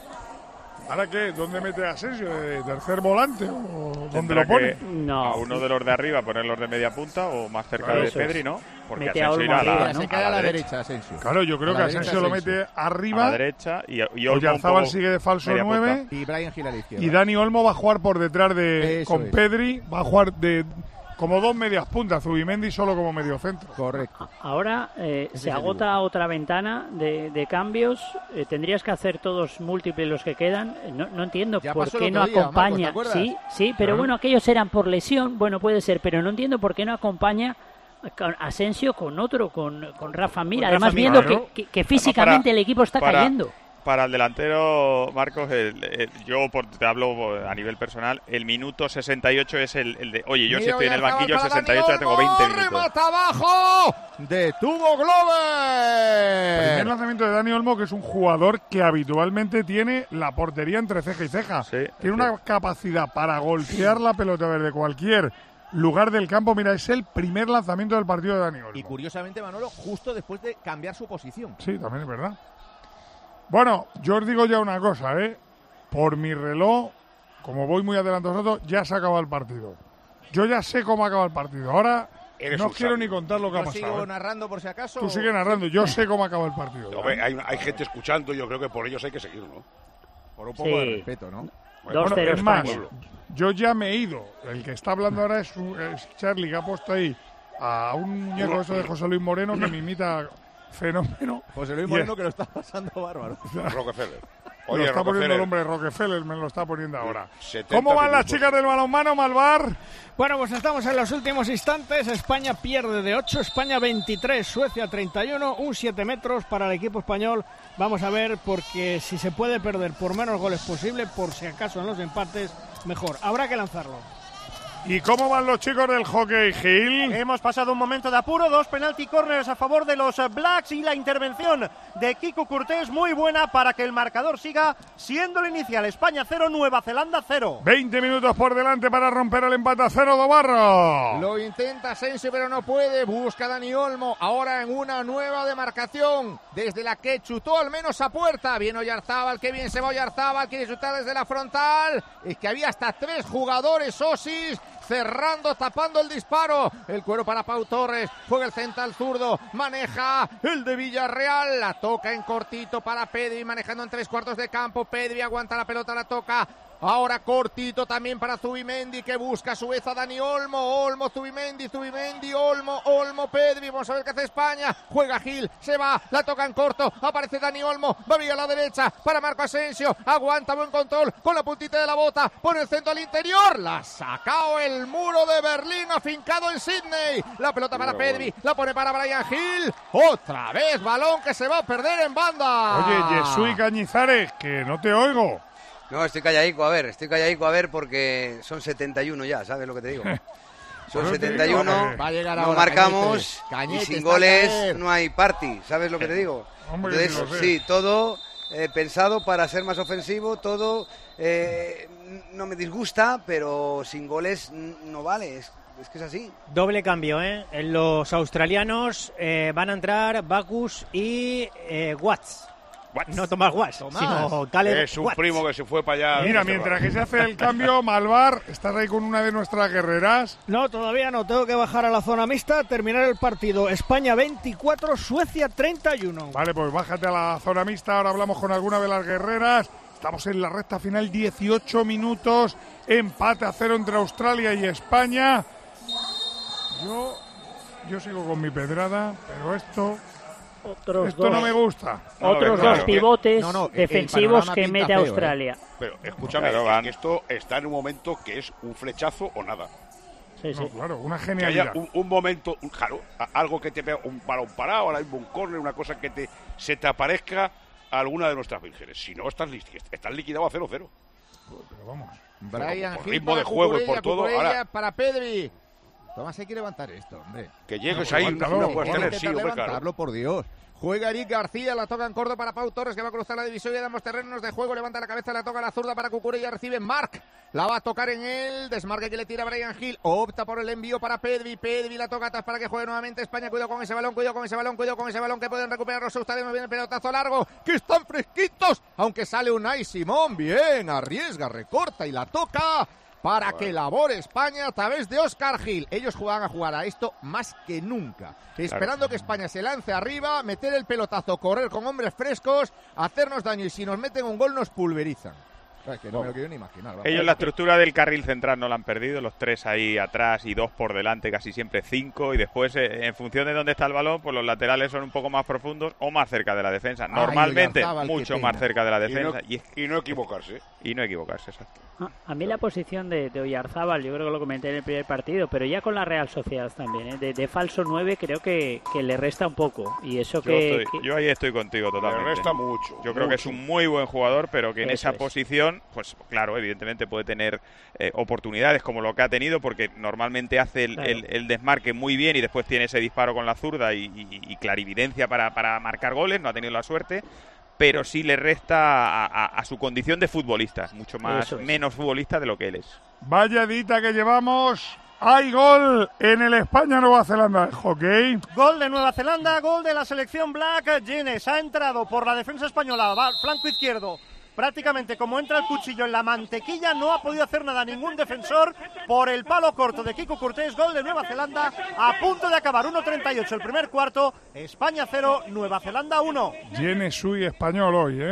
¿Ahora qué? ¿Dónde mete a Asensio? ¿De tercer volante? ¿O dónde lo pone? No. A uno de los de arriba, ponerlos de media punta o más cerca de Pedri, ¿no? Porque mete Asensio irá a la derecha, Asensio. Claro, yo creo que Asensio lo mete arriba. A la derecha y Oyarzábal sigue de falso 9. Y Bryan Gil a la izquierda. Y Dani Olmo va a jugar por detrás con Pedri. Va a jugar como dos medias puntas, Zubimendi solo como medio centro. Correcto. Ahora se agota otra ventana de cambios. Tendrías que hacer todos múltiples los que quedan. No entiendo por qué no acompaña. Marcos, sí, pero bueno, aquellos eran por lesión. Bueno, puede ser, pero no entiendo por qué no acompaña Asensio con otro, con Rafa Mir. Además, viendo que físicamente el equipo está cayendo. Para el delantero, Marcos, yo te hablo a nivel personal, el minuto 68 es el de... Oye, yo si estoy en el banquillo, el 68 ya tengo 20 minutos. ¡Remata abajo! ¡Detuvo Glover! Primer lanzamiento de Dani Olmo, que es un jugador que habitualmente tiene la portería entre ceja y ceja. Sí, tiene una capacidad para golpear la pelota desde cualquier lugar del campo. Mira, es el primer lanzamiento del partido de Dani Olmo. Y curiosamente, Manolo, justo después de cambiar su posición. Sí, también es verdad. Bueno, yo os digo ya una cosa, por mi reloj, como voy muy adelantado, ya se ha acabado el partido. Yo ya sé cómo acaba el partido. Ahora no quiero ni contar lo que ha pasado. ¿Sigo narrando por si acaso? Tú sigue narrando, yo sé cómo acaba el partido. Hombre, hay gente escuchando, yo creo que por ellos hay que seguir, ¿no? Por un poco de respeto, ¿no? Bueno, es más, yo ya me he ido. El que está hablando ahora es Charlie, que ha puesto ahí a un muñeco eso de José Luis Moreno que me imita... Fenómeno. José Luis Moreno que lo está pasando bárbaro. Rockefeller. Oye, lo está poniendo el hombre Rockefeller, me lo está poniendo ahora. ¿Cómo van las chicas del balonmano, Malvar? Bueno, pues estamos en los últimos instantes. España pierde de 8, España 23, Suecia 31, un 7 metros para el equipo español. Vamos a ver, porque si se puede perder por menos goles posible, por si acaso en los empates, mejor. Habrá que lanzarlo. ¿Y cómo van los chicos del hockey, Gil? Hemos pasado un momento de apuro, 2 penalti corners a favor de los Blacks y la intervención de Kiko Cortés muy buena para que el marcador siga siendo el inicial. España 0, Nueva Zelanda 0. 20 minutos por delante para romper el empate a 0, Dobarro. Lo intenta Asensio, pero no puede. Busca Dani Olmo, ahora en una nueva demarcación, desde la que chutó al menos a puerta. Bien Oyarzábal, qué bien se va Oyarzábal, quiere chutar desde la frontal. Es que había hasta 3 jugadores Osis cerrando, tapando el disparo. El cuero para Pau Torres, juega el central zurdo, maneja el de Villarreal, la toca en cortito para Pedri, manejando en 3/4 de campo. Pedri aguanta la pelota, la toca. Ahora cortito también para Zubimendi, que busca a su vez a Dani Olmo. Olmo, Zubimendi, Olmo, Pedri. Vamos a ver qué hace España. Juega Gil, se va, la toca en corto. Aparece Dani Olmo, va vía a la derecha para Marco Asensio. Aguanta, buen control con la puntita de la bota. Pone el centro al interior. La ha sacado el muro de Berlín, afincado en Sydney. La pelota para Pedri, la pone para Bryan Gil. Otra vez balón que se va a perder en banda. Oye, Jesús Cañizares, que no te oigo. No, estoy calladico a ver porque son 71 ya, ¿sabes lo que te digo? Son 71, no marcamos y sin goles no hay party, ¿sabes lo que te digo? Entonces, sí, todo pensado para ser más ofensivo, todo no me disgusta, pero sin goles no vale, es que es así. Doble cambio, en los australianos van a entrar Bacchus y Watts. No Tomás Watts, sino Caleb Es un Watts. primo que se fue para allá. Mira, mientras que se hace el cambio, Malvar, ¿estás ahí con una de nuestras guerreras? No, todavía no, tengo que bajar a la zona mixta, terminar el partido. España 24, Suecia 31. Vale, pues bájate a la zona mixta, ahora hablamos con alguna de las guerreras. Estamos en la recta final, 18 minutos, empate a 0 entre Australia y España. Yo sigo con mi pedrada, pero esto no me gusta. Otros dos pivotes defensivos que mete Australia. Pero escúchame, esto está en un momento que es un flechazo o nada. Sí, sí. No, claro, una genialidad. Que haya un momento, claro, algo que te pega, un balón parado, ahora mismo un córner, una cosa que se te aparezca a alguna de nuestras vírgenes. Si no, estás liquidado a 0-0. Pero vamos. Bryan por Gil ritmo para de juego y Cucurella, por todo. Cucurella Ahora, para Pedri. Tomás, hay que levantar esto, hombre. que llegues ahí, no puedes tener, sí, hombre, claro. Levantarlo, por Dios. Juega Eric García, la toca en corto para Pau Torres, que va a cruzar la divisoria de ambos terrenos de juego, levanta la cabeza, la toca a la zurda para Cucurella, recibe Marc, la va a tocar en él, desmarque que le tira Bryan Gil, opta por el envío para Pedri, la toca atrás para que juegue nuevamente España, cuidado con ese balón, que pueden recuperar los australianos, viene el pelotazo largo, que están fresquitos, aunque sale Unai Simón, bien, arriesga, recorta y la toca para que labore España a través de Óscar Gil. Ellos van a jugar a esto más que nunca, esperando que España se lance arriba, meter el pelotazo, correr con hombres frescos, hacernos daño, y si nos meten un gol nos pulverizan. Es que no me lo quiero ni imaginar. Ellos la estructura del carril central no la han perdido, los 3 ahí atrás y 2 por delante, casi siempre 5, y después en función de dónde está el balón, pues los laterales son un poco más profundos o más cerca de la defensa. Normalmente mucho más cerca de la defensa. Y no equivocarse. Y no equivocarse, exacto. A mí la posición de Oyarzábal, yo creo que lo comenté en el primer partido, pero ya con la Real Sociedad también, de falso 9 creo que le resta un poco. Y eso yo ahí estoy contigo totalmente. Le resta mucho. Yo creo que es un muy buen jugador, pero que en esa posición, pues claro, evidentemente puede tener oportunidades como lo que ha tenido, porque normalmente hace el desmarque muy bien y después tiene ese disparo con la zurda y clarividencia para marcar goles, no ha tenido la suerte. Pero sí le resta a su condición de futbolista, mucho menos futbolista de lo que él es. Vaya dita que llevamos. Hay gol en el España-Nueva Zelanda de hockey. Gol de Nueva Zelanda, gol de la selección Black. Jenes ha entrado por la defensa española, va flanco izquierdo. Prácticamente como entra el cuchillo en la mantequilla, no ha podido hacer nada ningún defensor por el palo corto de Kiko Cortés. Gol de Nueva Zelanda a punto de acabar, 1:38 el primer cuarto, España 0, Nueva Zelanda 1. Jesús español hoy,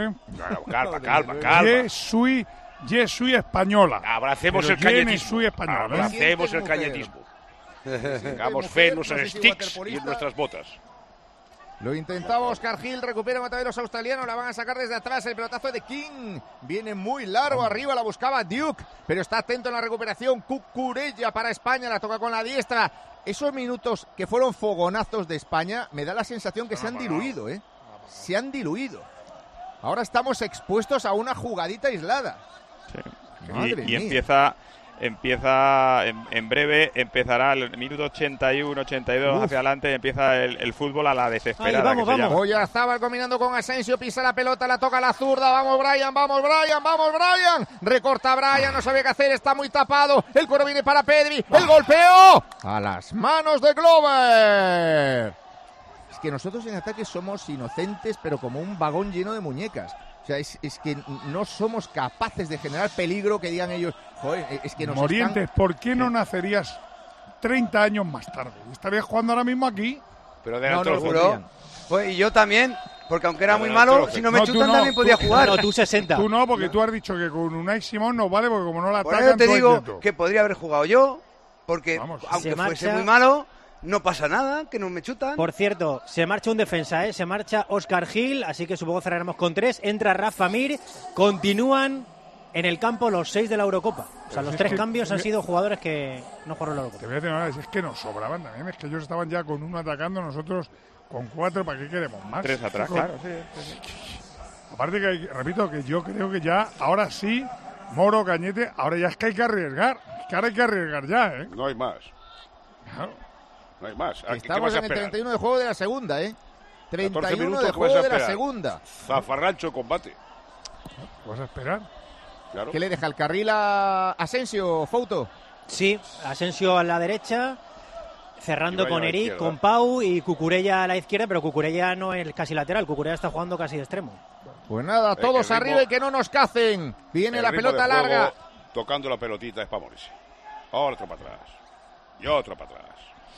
Calma. Jesús española. Abracemos el cañetismo. Abracemos el mujer. cañetismo. Tengamos fe en nuestros sticks y en nuestras botas. Lo intentaba Oscar Gil, recuperan otra vez los australianos, la van a sacar desde atrás, el pelotazo de King, viene muy largo arriba, la buscaba Duke, pero está atento en la recuperación, Cucurella para España, la toca con la diestra. Esos minutos que fueron fogonazos de España, me da la sensación que se han diluido, se han diluido. Ahora estamos expuestos a una jugadita aislada. Sí. Madre y mía. empieza en breve, empezará el minuto 81, 82 hacia adelante, empieza el fútbol a la desesperada. Ahí, vamos. Oyarzábal combinando con Asensio, pisa la pelota, la toca la zurda, vamos Brian, recorta Brian, no sabe qué hacer, está muy tapado, el cuero viene para Pedri, el golpeo a las manos de Glover. Es que nosotros en ataque somos inocentes, pero como un vagón lleno de muñecas. O sea, es que no somos capaces de generar peligro, que digan ellos, joder, es que nos Morientes, ¿por qué no nacerías 30 años más tarde? ¿Estarías jugando ahora mismo aquí? Pero de no, lo juro. Pues, y yo también, porque aunque era muy malo, si no me chutan también podía jugar. No, tú 60. Tú no, porque tú has dicho que con Unai Simón no vale, porque como no la Por atacan, eso te tú digo quieto. que podría haber jugado yo, porque aunque fuese muy malo, no pasa nada, que no me chutan. Por cierto, se marcha un defensa, se marcha Oscar Gil, así que supongo cerraremos con 3. Entra Rafa Mir, continúan en el campo los 6 de la Eurocopa. O sea, los 3 cambios han sido jugadores que no jugaron la Eurocopa. Te voy a decir una vez, es que nos sobraban también, es que ellos estaban ya con uno atacando, nosotros con 4, ¿para qué queremos más? 3 atrás, claro. Sí. Aparte que, repito, que yo creo que ya, ahora sí, Moro, Cañete, ahora ya es que hay que arriesgar. Es que ahora hay que arriesgar ya, ¿eh? No hay más. Claro. No hay más. Estamos en el 31 de juego de la segunda, 31 de ¿qué juego vas a de la esperar? segunda. Zafarrancho combate. ¿Vas a esperar? Claro. ¿Qué le deja el carril a Asensio, Fouto? Sí, Asensio a la derecha, cerrando Ibai a con la Eric, izquierda. con Pau y Cucurella a la izquierda, pero Cucurella no es casi lateral, Cucurella está jugando casi de extremo. Pues nada, todos el ritmo- arriba y que no nos cacen. Viene El la ritmo pelota de juego, larga. tocando la pelotita es para morirse. Otro para atrás. Y otro para atrás.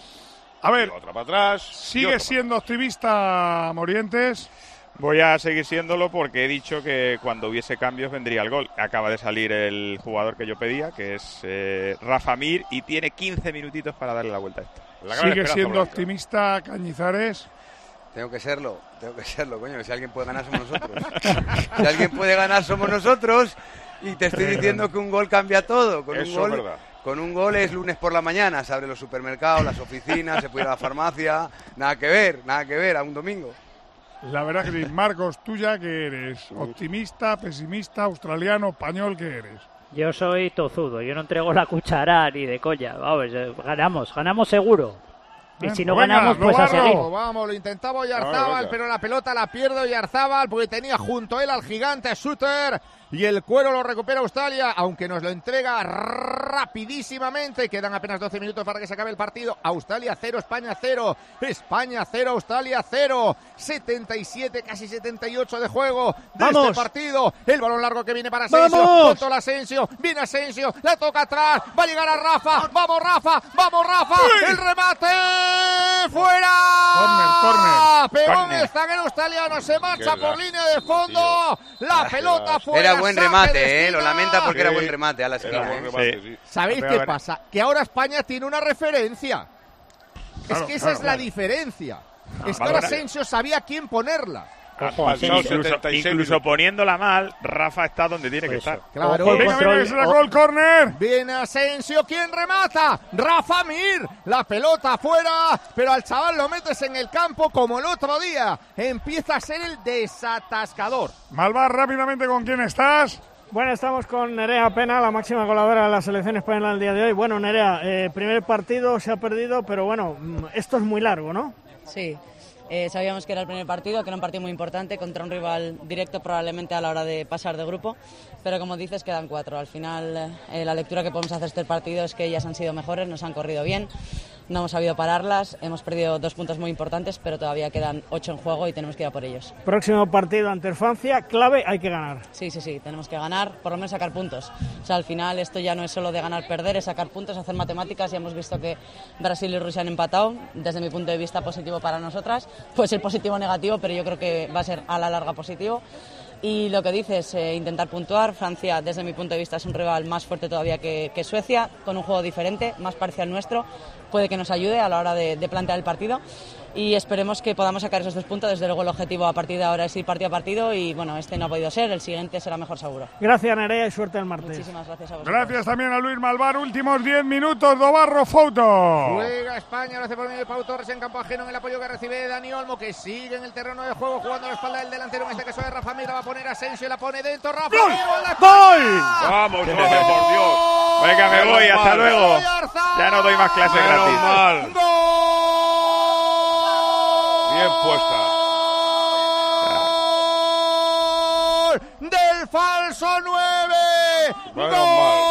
A ver, Y otro para atrás. y ¿sigue otro siendo optimista Morientes? Voy a seguir siéndolo porque he dicho que cuando hubiese cambios vendría el gol. Acaba de salir el jugador que yo pedía, que es Rafa Mir, y tiene 15 minutitos para darle la vuelta a esto. La gran ¿Sigue esperanza siendo blanca. optimista Cañizares? Tengo que serlo, coño. Si alguien puede ganar somos nosotros. Si alguien puede ganar somos nosotros. Y te estoy diciendo que un gol cambia todo. Eso es verdad. Con un gol es lunes por la mañana, se abren los supermercados, las oficinas, se puede ir a la farmacia. Nada que ver a un domingo. La verdad que sí. Marcos, ¿tú ya qué eres? ¿Optimista, pesimista, australiano, español, qué eres? Yo soy tozudo, yo no entrego la cuchara ni de coña. Vamos, ganamos seguro. Y si no Venga, ganamos, pues a Lobarro. seguir. Vamos, lo intentaba Oyarzábal, Vale, venga. pero la pelota la pierde Oyarzábal porque tenía junto a él al gigante Suter y el cuero lo recupera Australia, aunque nos lo entrega rapidísimamente. Quedan apenas 12 minutos para que se acabe el partido. Australia 0, España 0. España 0, Australia 0. 77, casi 78 de juego de ¡Vamos! este partido. El balón largo que viene para Asensio. ¡Vamos! Contra el Asensio. Viene Asensio. La toca atrás. Va a llegar a Rafa. ¡Vamos, Rafa! ¡Vamos, Rafa! ¡El remate! ¡Fuera! Corner. Pegó Corner. el zaguero australiano. Se marcha Qué por lástima, línea de fondo. La pelota fuera. Era buen saque remate, de lo esquina. lamenta porque era Sí, buen remate a la Era esquina. buen ¿eh? remate, Sí. sí. ¿Sabéis Pero qué a ver. pasa? Que ahora España tiene una referencia. Claro, es que esa claro, es la claro. diferencia. Es que vale. ahora Asensio sabía a quién ponerla. Ojo, Ha Asensio. pasado Incluso, 76 incluso minutos. poniéndola mal, Rafa está donde tiene que Eso. estar. Claro. Ojo, Venga, control. venga, que se sacó el córner. Viene Asensio, ¿quién remata? Rafa Mir, la pelota afuera, pero al chaval lo metes en el campo como el otro día. Empieza a ser el desatascador. Malvar, rápidamente, ¿con quién estás? Bueno, estamos con Nerea Pena, la máxima goleadora de la selección española el día de hoy. Bueno, Nerea, primer partido se ha perdido, pero bueno, esto es muy largo, ¿no? Sí, sabíamos que era el primer partido, que era un partido muy importante contra un rival directo probablemente a la hora de pasar de grupo, pero como dices quedan 4. Al final la lectura que podemos hacer de este partido es que ellas han sido mejores, nos han corrido bien, no hemos sabido pararlas, hemos perdido 2 puntos muy importantes, pero todavía quedan 8 en juego y tenemos que ir a por ellos. Próximo partido ante Francia, clave, hay que ganar. Sí, tenemos que ganar, por lo menos sacar puntos. O sea, al final esto ya no es solo de ganar, perder, es sacar puntos, hacer matemáticas. Ya hemos visto que Brasil y Rusia han empatado. Desde mi punto de vista, positivo para nosotras. Puede ser positivo o negativo, pero yo creo que va a ser a la larga positivo. Y lo que dices, intentar puntuar. Francia, desde mi punto de vista, es un rival más fuerte todavía que Suecia, con un juego diferente, más parecido al nuestro. Puede que nos ayude a la hora de plantear el partido. y esperemos que podamos sacar esos 2 puntos. Desde luego el objetivo a partir de ahora es ir partido a partido y bueno, este no ha podido ser, el siguiente será mejor seguro. Gracias, Nerea, y suerte el martes. Muchísimas gracias a vosotros. Gracias también a Luis Malvar. Últimos 10 minutos, Dobarro Fouto. Juega España, lo hace por medio de Pau Torres en campo ajeno, en el apoyo que recibe Dani Olmo, que sigue en el terreno de juego jugando a la espalda del delantero, en este caso de Rafa Mir, la va a poner Asensio, la pone dentro, Rafa Mir, ¡Gol! Vamos, hombre, por Dios. Venga, me voy, hasta luego. Ya no doy más clase gratis. Mal. ¡Gol! Bien puesta. Del falso 9. Bueno,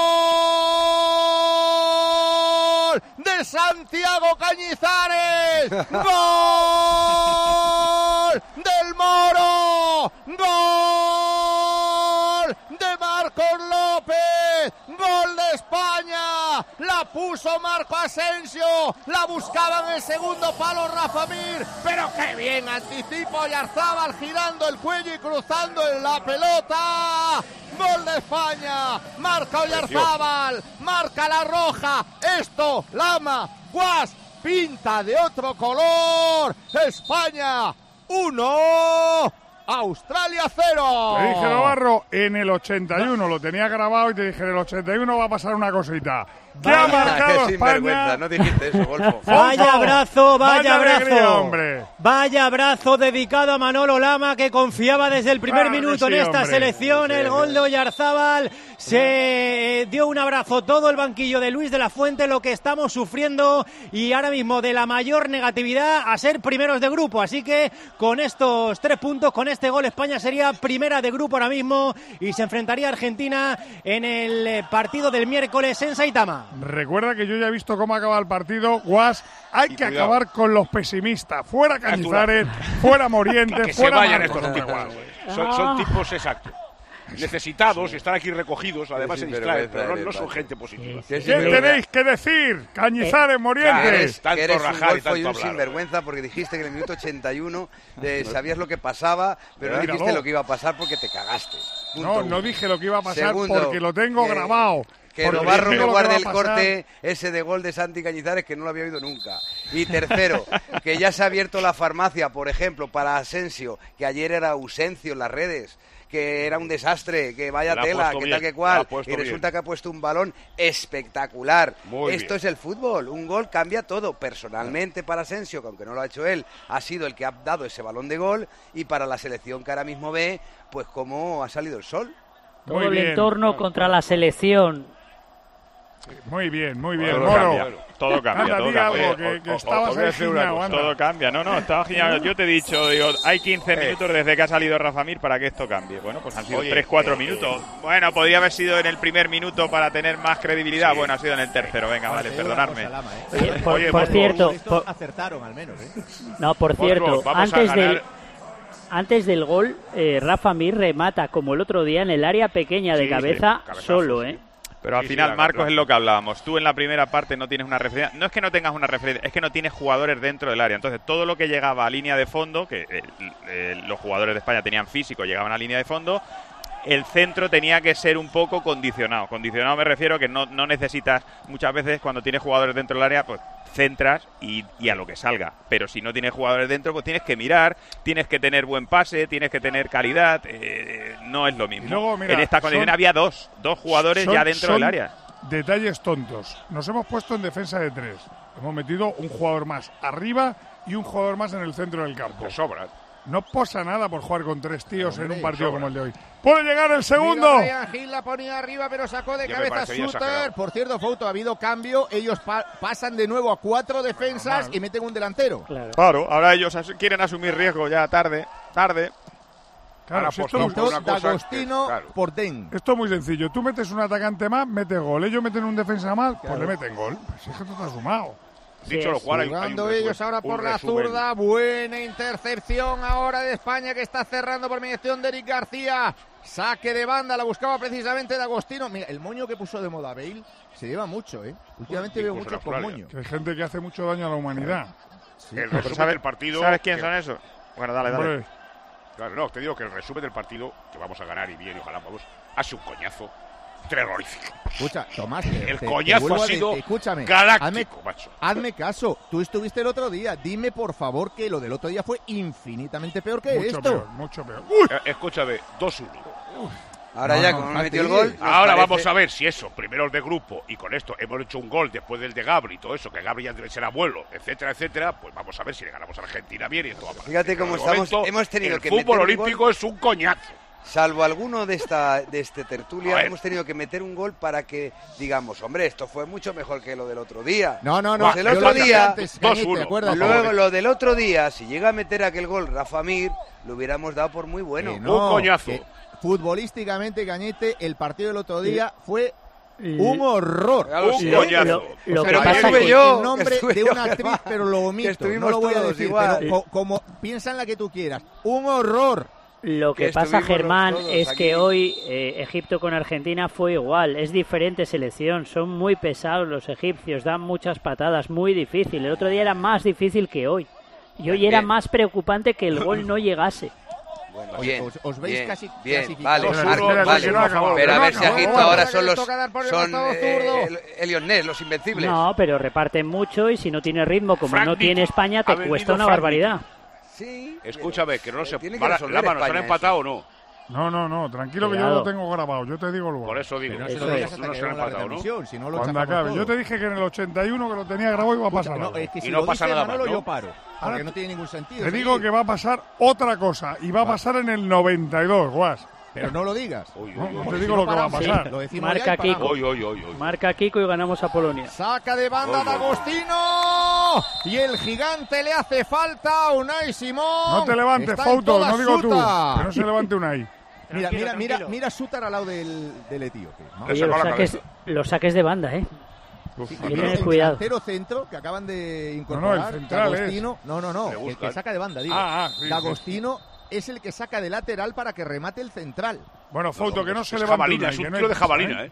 ¡Gol! De Santiago Cañizares. ¡Gol! Del Moro. ¡Gol! De Marcos López. ¡Gol de España! La puso Marco Asensio. La buscaba en el segundo palo Rafa Mir. Pero qué bien anticipa Oyarzábal, girando el cuello y cruzando en la pelota. Gol de España. Marca Oyarzábal. Marca la roja. Esto, Lama, Guas, pinta de otro color. España 1. Australia 0. Te dije, Navarro, en el 81, lo tenía grabado y te dije, en el 81 va a pasar una cosita. ¿Qué ha marcado España? No dijiste eso, Golfo. Vaya abrazo, vaya abrazo. Alegría, hombre. Vaya abrazo dedicado a Manolo Lama, que confiaba desde el primer Claro que minuto sí, en esta hombre. selección. El gol de Oyarzábal. Se dio un abrazo todo el banquillo de Luis de la Fuente, lo que estamos sufriendo y ahora mismo de la mayor negatividad a ser primeros de grupo. Así que con estos 3 puntos, con este gol, España sería primera de grupo ahora mismo y se enfrentaría a Argentina en el partido del miércoles en Saitama. Recuerda que yo ya he visto cómo acaba el partido. Guas, hay que cuidado. acabar con los pesimistas. Fuera Cañizares, fuera Morientes, Que se fuera vayan Marcos. estos tipos. Son tipos exactos. Necesitados, están aquí recogidos, además se distraen, pero no son gente positiva. ¿Qué tenéis que decir? Cañizares, Morientes. Tanto que eres un rajar y golfo y tanto un hablar. sinvergüenza porque dijiste que en el minuto 81 sabías lo que pasaba, pero no Míralo. dijiste lo que iba a pasar porque te cagaste. No, Punto no uno. dije lo que iba a pasar Segundo, porque lo tengo que- grabado. Que Porque Novarro dije me lo que guarde va a el pasar. corte ese de gol de Santi Cañizares que no lo había oído nunca. Y tercero, que ya se ha abierto la farmacia, por ejemplo, para Asensio, que ayer era ausencio en las redes, que era un desastre, que vaya La ha tela, puesto que bien, tal que la cual. ha puesto Y resulta bien. que ha puesto un balón espectacular. Muy Esto bien. es el fútbol. Un gol cambia todo. Personalmente para Asensio, que aunque no lo ha hecho él, ha sido el que ha dado ese balón de gol. Y para la selección que ahora mismo ve, pues cómo ha salido el sol. Todo Muy el bien. entorno contra la selección. Muy bien, muy bien. Todo Moro. cambia, todo cambia, Anda, todo di cambia. algo, que estabas os voy a decir una engiñado, cosa. anda. Todo cambia, no, estaba genial. Yo te he dicho, digo, hay 15 minutos desde que ha salido Rafa Mir para que esto cambie. Bueno, pues han sido Oye, 3-4 minutos. Bueno, podría haber sido en el primer minuto para tener más credibilidad. Bueno, ha sido en el tercero. Venga, vale, perdonadme. Por cierto, acertaron al menos, no, por cierto, vamos a antes ganar. antes del gol, Rafa Mir remata como el otro día en el área pequeña de Sí, cabeza, sí, cabezazo, solo, sí. Pero al Sí, final, sí, Marcos, claro. es lo que hablábamos. Tú en la primera parte no tienes una referencia. No es que no tengas una referencia, es que no tienes jugadores dentro del área. Entonces, todo lo que llegaba a línea de fondo, que los jugadores de España tenían físico, llegaban a línea de fondo, el centro tenía que ser un poco condicionado. Condicionado me refiero a que no necesitas, muchas veces cuando tienes jugadores dentro del área, pues centras y a lo que salga. Pero si no tienes jugadores dentro, pues tienes que mirar, tienes que tener buen pase, tienes que tener calidad. No es lo mismo. Y luego, mira, en esta condición son- había dos jugadores ya dentro del área. Detalles tontos. Nos hemos puesto en defensa de 3. Hemos metido un jugador más arriba y un jugador más en el centro del campo. Te sobra. No pasa nada por jugar con 3 tíos en Hombre, un partido sobra. como el de hoy. ¡Puede llegar el segundo! Mira, Brian Hill la ponía arriba, pero sacó de Ya me cabeza parecería Suter. exagerado. Por cierto, Fouto, ha habido cambio. Ellos pasan de nuevo a 4 defensas normal. y meten un delantero. Claro. Claro, ahora ellos quieren asumir riesgo ya tarde. Claro, Ahora si apostamos esto, por una cosa D'Agostino que- claro. por Den. esto es muy sencillo. Tú metes un atacante más, metes gol. Ellos meten un defensa más, pues le meten gol. Pues es que esto está sumado. Dicho lo cual, hay un Jugando resumen, ellos ahora por un la resumen. zurda. Buena intercepción ahora de España, que está cerrando por mediación de Eric García. Saque de banda, la buscaba precisamente de Agostino. Mira, el moño que puso de moda Bale se lleva mucho, ¿eh? Últimamente veo Incluso muchos en con Australia. moño. Que hay gente que hace mucho daño a la humanidad. El resumen ¿Sabes, del partido. ¿Sabes quién que- son esos? Bueno, dale. Hombre, Claro, no, te digo que el resumen del partido, que vamos a ganar y bien, y ojalá vamos, hace un coñazo. terrorífico. Escucha, Tomás, el coñazo ha sido escúchame, galáctico, macho. Hazme caso, tú estuviste el otro día, dime por favor que lo del otro día fue infinitamente peor que esto. Mucho peor. Escúchame, 2-1. Ahora ya, como metió el gol... Ahora vamos a ver si eso, primero el de grupo, y con esto hemos hecho un gol después del de Gabri y todo eso, que Gabri ya debe ser abuelo, etcétera, etcétera, pues vamos a ver si le ganamos a Argentina bien y en toda parte. Fíjate cómo estamos, hemos tenido que meter el fútbol meter olímpico es un coñazo. Salvo alguno de este tertulia, hemos tenido que meter un gol para que digamos, hombre, esto fue mucho mejor que lo del otro día. No. El otro día, 2-1. Luego lo del otro día, si llega a meter aquel gol Rafa Mir, lo hubiéramos dado por muy bueno. Un coñazo. Futbolísticamente, Cañete, el partido del otro día fue un horror. Un coñazo. Lo que pasa es que el nombre de una actriz, pero lo omito, no lo voy a decir, igual. pero como piensa en la que tú quieras. Un horror. Lo que pasa, Germán, es que hoy Egipto con Argentina fue igual. Es diferente selección, son muy pesados los egipcios, dan muchas patadas, muy difícil. El otro día era más difícil que hoy. Y hoy era más preocupante que el gol no llegase. Bueno, Oye, bien, os veis bien, casi bien, clasificados. vale. Pero a ver si Egipto ahora son los Elliot Ness, los invencibles. No, pero reparten mucho y si no tiene ritmo como Frank no tiene Nick. España, te cuesta una barbaridad. Sí, escúchame, que no se... tiene que resolver ¿nos han España empatado o no? No, tranquilo que yo lo tengo grabado, yo te digo luego. Por eso digo, Pero no se no lo digas se hasta han que veamos la empatado, ¿no? retransmisión, si no lo Cuando chafamos acabe. todo. Yo te dije que en el 81 que lo tenía grabado iba a pasar algo. Es que si Y no lo pasa dice nada Manolo, más, ¿no? yo paro. Porque no tiene ningún sentido. Te sí. digo que va a pasar otra cosa y va a pasar en el 92, Guas. Pero no lo digas. No te digo lo que va a pasar. Lo decimos Marca ya y Kiko. paramos. Marca Kiko y ganamos a Polonia. Saca de banda de Agostino. Y el gigante le hace falta a Unai Simón. No te levantes, Está en Fauto, toda no digo tú. suta. Que no se levante Unai. Mira Sutar al lado del etíope, ¿no? Oye, los saques de banda, ¿eh? Sí, Hay que el tener cuidado. delantero centro que acaban de incorporar. el central Agostino, no, el que saca de banda, digo. Sí, Agostino es el que saca de lateral para que remate el central. Bueno, Fauto, que no se es levante jabalina, Unai, es un que no tiro de hay jabalina, prisa, ¿eh?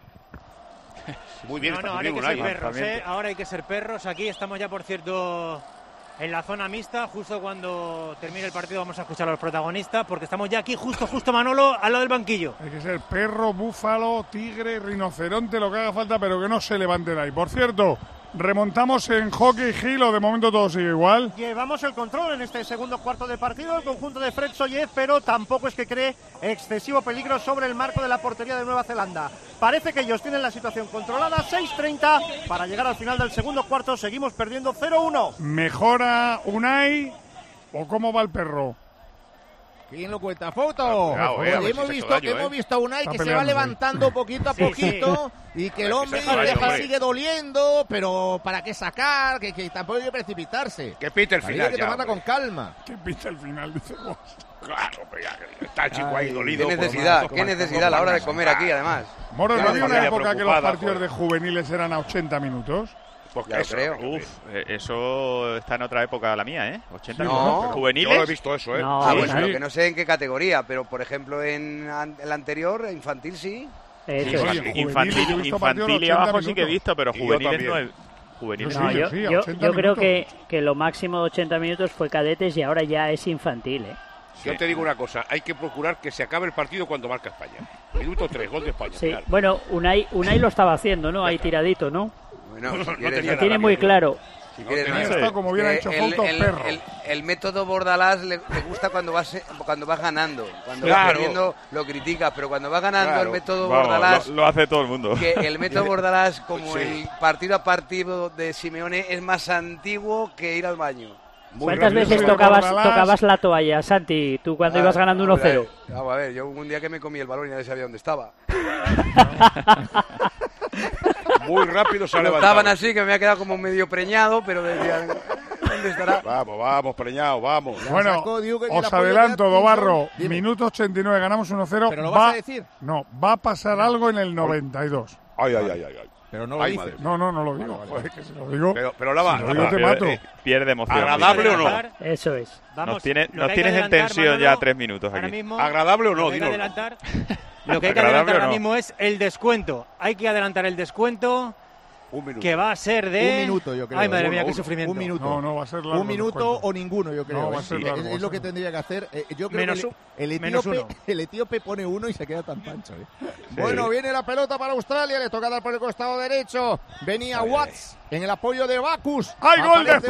Muy bien, está ahora hay que Unai. ser perros, ahora hay que ser perros. Aquí estamos ya, por cierto, en la zona mixta. Justo cuando termine el partido vamos a escuchar a los protagonistas, porque estamos ya aquí justo Manolo, al lado del banquillo. Hay que ser perro, búfalo, tigre, rinoceronte, lo que haga falta, pero que no se levante de ahí. Por cierto, remontamos en hockey Gil o de momento todo sigue igual. Llevamos el control en este segundo cuarto de partido, el conjunto de Fred Soyev, pero tampoco es que cree excesivo peligro sobre el marco de la portería de Nueva Zelanda. Parece que ellos tienen la situación controlada. 6:30 para llegar al final del segundo cuarto. Seguimos perdiendo 0-1. ¿Mejora Unai o cómo va el perro? ¿Quién lo cuenta? ¡Foto! Hemos visto a Unai Está que se peleando, va levantando poquito a poquito y que el hombre sigue doliendo, pero ¿para qué sacar? Que tampoco hay que precipitarse. Que pite el final. Hay que tomarla con calma. Que pita el final, dice vos. Claro, pero ya está el chico ahí dolido. Qué necesidad a la hora de comer aquí, además. Moro, ¿no había una familia época que los preocupada, partidos de juveniles eran a 80 minutos? Pues Ya lo creo. Eso está en otra época la mía, ¿eh? 80 No, minutos. ¿Juveniles? Yo lo he visto eso, ¿eh? No, Bueno, sí. lo que no sé en qué categoría, pero por ejemplo en el anterior, infantil sí. Eso Sí, es. sí. Juvenil, yo he Infantil, visto partidos infantil y de 80 abajo sí que he minutos. visto, pero Y yo juveniles también. no he... Juveniles Yo No, sí, yo, sí, a yo- 80 yo creo minutos. que lo máximo de 80 minutos fue cadetes y ahora ya es infantil, ¿eh? Yo te digo una cosa, hay que procurar que se acabe el partido cuando marca España. Minuto 3, gol de España. Sí, final. bueno, Unai lo estaba haciendo, ¿no? Ahí tiradito, ¿no? Bueno, si No quieres, tenía Lo tiene muy claro. si quieres, Ahí no, está, como bien ha dicho Fauto, perro. el método Bordalás le gusta cuando vas ganando. Cuando Claro. vas perdiendo lo criticas, pero cuando vas ganando Claro. el método Vamos, Bordalás, lo hace todo el mundo. que el método Bordalás, como Sí. el partido a partido de Simeone, es más antiguo que ir al baño. ¿Cuántas rápido, veces sí, tocabas Bordalás. la toalla, Santi, tú cuando ibas ganando 1-0? Vamos a ver, yo un día que me comí el balón y nadie sabía dónde estaba. Muy rápido se ha Lo levantado. estaban así, que me había quedado como medio preñado, pero decían, ¿dónde estará? Vamos, preñado, vamos. Bueno, sacó, digo que os la puede adelanto, quedar Dobarro, Pinzón. Dime. minuto 89, ganamos 1-0. ¿Pero lo vas a decir? No, va a pasar algo en el 92. Ay. Pero no lo Ay, dices. madre. No lo digo. Joder, que si lo digo. Pero Lava, Si lo digo te mato. Pierde emoción. ¿agradable o no? Eso es. Nos tienes en tensión ya 3 minutos Ahora aquí. mismo, ¿Agradable o no? lo que hay que Dinos. adelantar, lo que hay que ¿Agradable adelantar o ahora no? mismo es el descuento. Hay que adelantar el descuento, Un minuto. que va a ser de... Un minuto, yo creo. Ay, madre Uno, mía, qué uno. sufrimiento. Un minuto. No va a ser largo. Un minuto descuento. o ninguno, yo creo. No, va a ser largo, Es va a lo que ser. tendría que hacer. Yo creo Menos que El -1. El etíope pone 1 y se queda tan pancho. Bueno, viene la pelota para Australia, le toca dar por el costado derecho. Venía Watts en el apoyo de Bacchus. ¡Hay gol de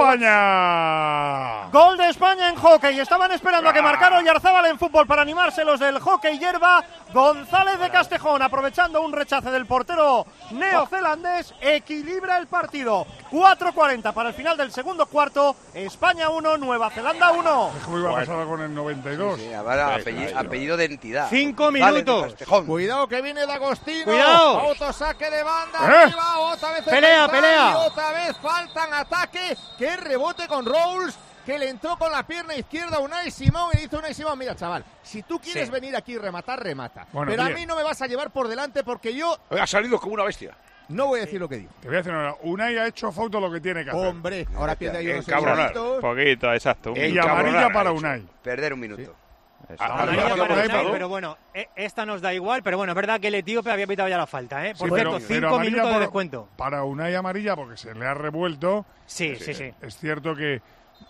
España! Gol de España en hockey. Estaban esperando a que marcara Oyarzábal en fútbol para animarse los del hockey hierba. González de Castejón, aprovechando un rechace del portero neozelandés, equilibra el partido. 4:40 para el final del segundo cuarto. España 1, Nueva Zelanda 1. ¿Cómo iba a pasar con el 92? Sí, apellido de entidad. 5 minutos. Cuidado que viene D'Agostino. Cuidado. Autosaque de banda. Arriba, otra vez pelea. Y otra vez faltan ataque. Qué rebote con Rawls, que le entró con la pierna izquierda Unai Simón y dice Unai Simón, mira chaval, si tú quieres venir aquí y rematar, remata. Bueno, pero bien. a mí no me vas a llevar por delante porque yo Ha salido como una bestia. no voy a decir lo que digo. Te voy a decir una cosa. Unai ha hecho foto lo que tiene que hacer. Hombre, ahora pierde ahí unos Encabronar. segunditos. Poquito, exacto. Y Encabronar, amarilla para ha dicho. Unai. Perder un minuto. Amarilla para Unai, Unai, pero bueno, esta nos da igual, pero bueno, es verdad que el etíope había pitado ya la falta, ¿eh? Por Sí, cierto, pero 5 amarilla minutos de por- descuento. Para Unai amarilla porque se le ha revuelto. Sí. Es cierto que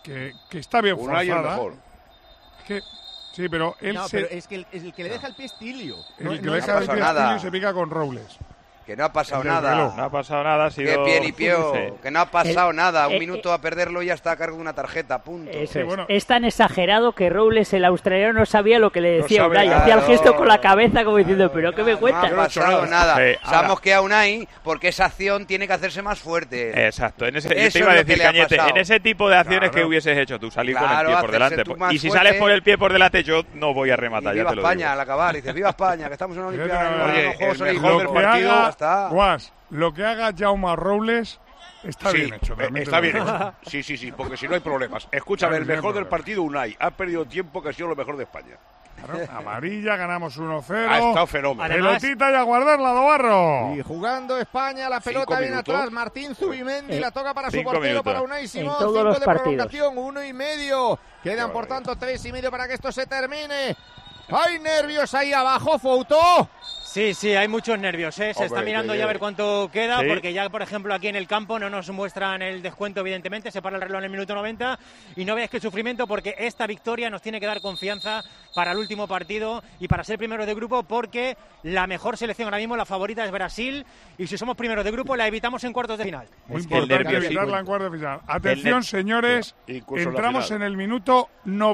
está bien Unai forzada. el mejor. Es que, sí, pero él No, se... pero es que el que le deja el pie es Tilio. El que No le es deja el pasado pie nada. y se pica con Robles. Que no ha pasado El del nada. reloj. No ha pasado nada, ha sido... Que pie ni pio. Sí. Que no ha pasado nada. Un minuto a perderlo y ya está a cargo de una tarjeta. Punto. Eso Sí, es. bueno. Es tan exagerado que Robles, el australiano, no sabía lo que le decía sabe Unai. nada. Hacía el gesto Claro. con la cabeza como diciendo, ¿pero qué me No ha cuentas? pasado nada. Sí, Sabemos que a Unai, porque esa acción tiene que hacerse más fuerte. Exacto, yo Eso te es iba a lo que decir, le ha Cañete, pasado. en ese tipo de acciones Claro. que hubieses hecho tú, salir con el Claro, pie por hacerse delante. tú más Y si fuerte. sales por el pie por delante, yo no voy a Y rematar, ya viva te lo España digo. al acabar. Dice, viva España, que estamos en una Fíjate, Olimpiada. oye, los Juegos el mejor Olímpicos. del Lo que partido, Ya haga, está. Guas, lo que haga Jaume Robles está Sí, bien hecho. también está te lo bien digo. hecho. Sí, porque si no hay problemas. Escúchame, Claro, el no hay mejor del problema. partido, Unai. Ha perdido tiempo que ha sido lo mejor de España. Claro, amarilla, ganamos 1-0. Ha estado fenómeno. Además- Pelotita y a guardarla, Dobarro. Y jugando España, la pelota 5 viene minutos. atrás, Martín Zubimendi, la toca para su 5 portero, minutos. para Unai Simón, En todos 5 los de partidos. prolongación, 1,5. Quedan por tanto 3,5 para que esto se termine. ¡Hay nervios ahí abajo, Fouto! Sí, hay muchos nervios, ¿eh? Se está Hombre, mirando que- ya a ver cuánto queda, Sí. porque ya, por ejemplo, aquí en el campo no nos muestran el descuento, evidentemente, se para el reloj en el minuto 90, y no veáis qué sufrimiento, porque esta victoria nos tiene que dar confianza para el último partido y para ser primeros de grupo, porque la mejor selección ahora mismo, la favorita, es Brasil, y si somos primeros de grupo, la evitamos en cuartos de final. Muy Es que el importante nerviosismo- evitarla en cuartos de final. Atención, señores, Incluso en la entramos final. en el minuto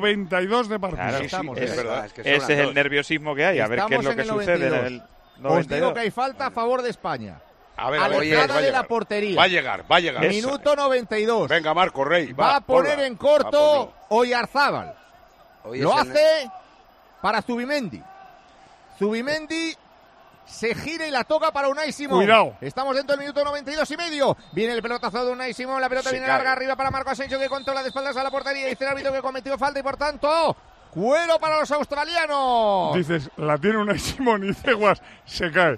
92 de partido. Claro, Sí, Estamos, es ¿eh? verdad. Es que Ese sobran es el dos. nerviosismo que hay, a ver qué es Estamos lo en que el sucede 92. en el Os 92. digo que hay falta a favor de España. A ver, a ver, Oye, Alejada va a de la llegar. portería. Va a llegar. Eso. Minuto 92. Venga, Marco Rey. Va a poner ponla. en Va, corto ponla. Oyarzábal. Hoy Lo es el- hace para Zubimendi. Zubimendi se gira y la toca para Unai Simón. Cuidado. Estamos dentro del minuto 92,5. Viene el pelotazo de Unai Simón. La pelota Se viene cae. larga arriba para Marco Asensio, que controla de espaldas a la portería. Dice el árbitro que cometió falta y por tanto, cuero para los australianos. Dices, la tiene una Simón y dice, Guas, se cae.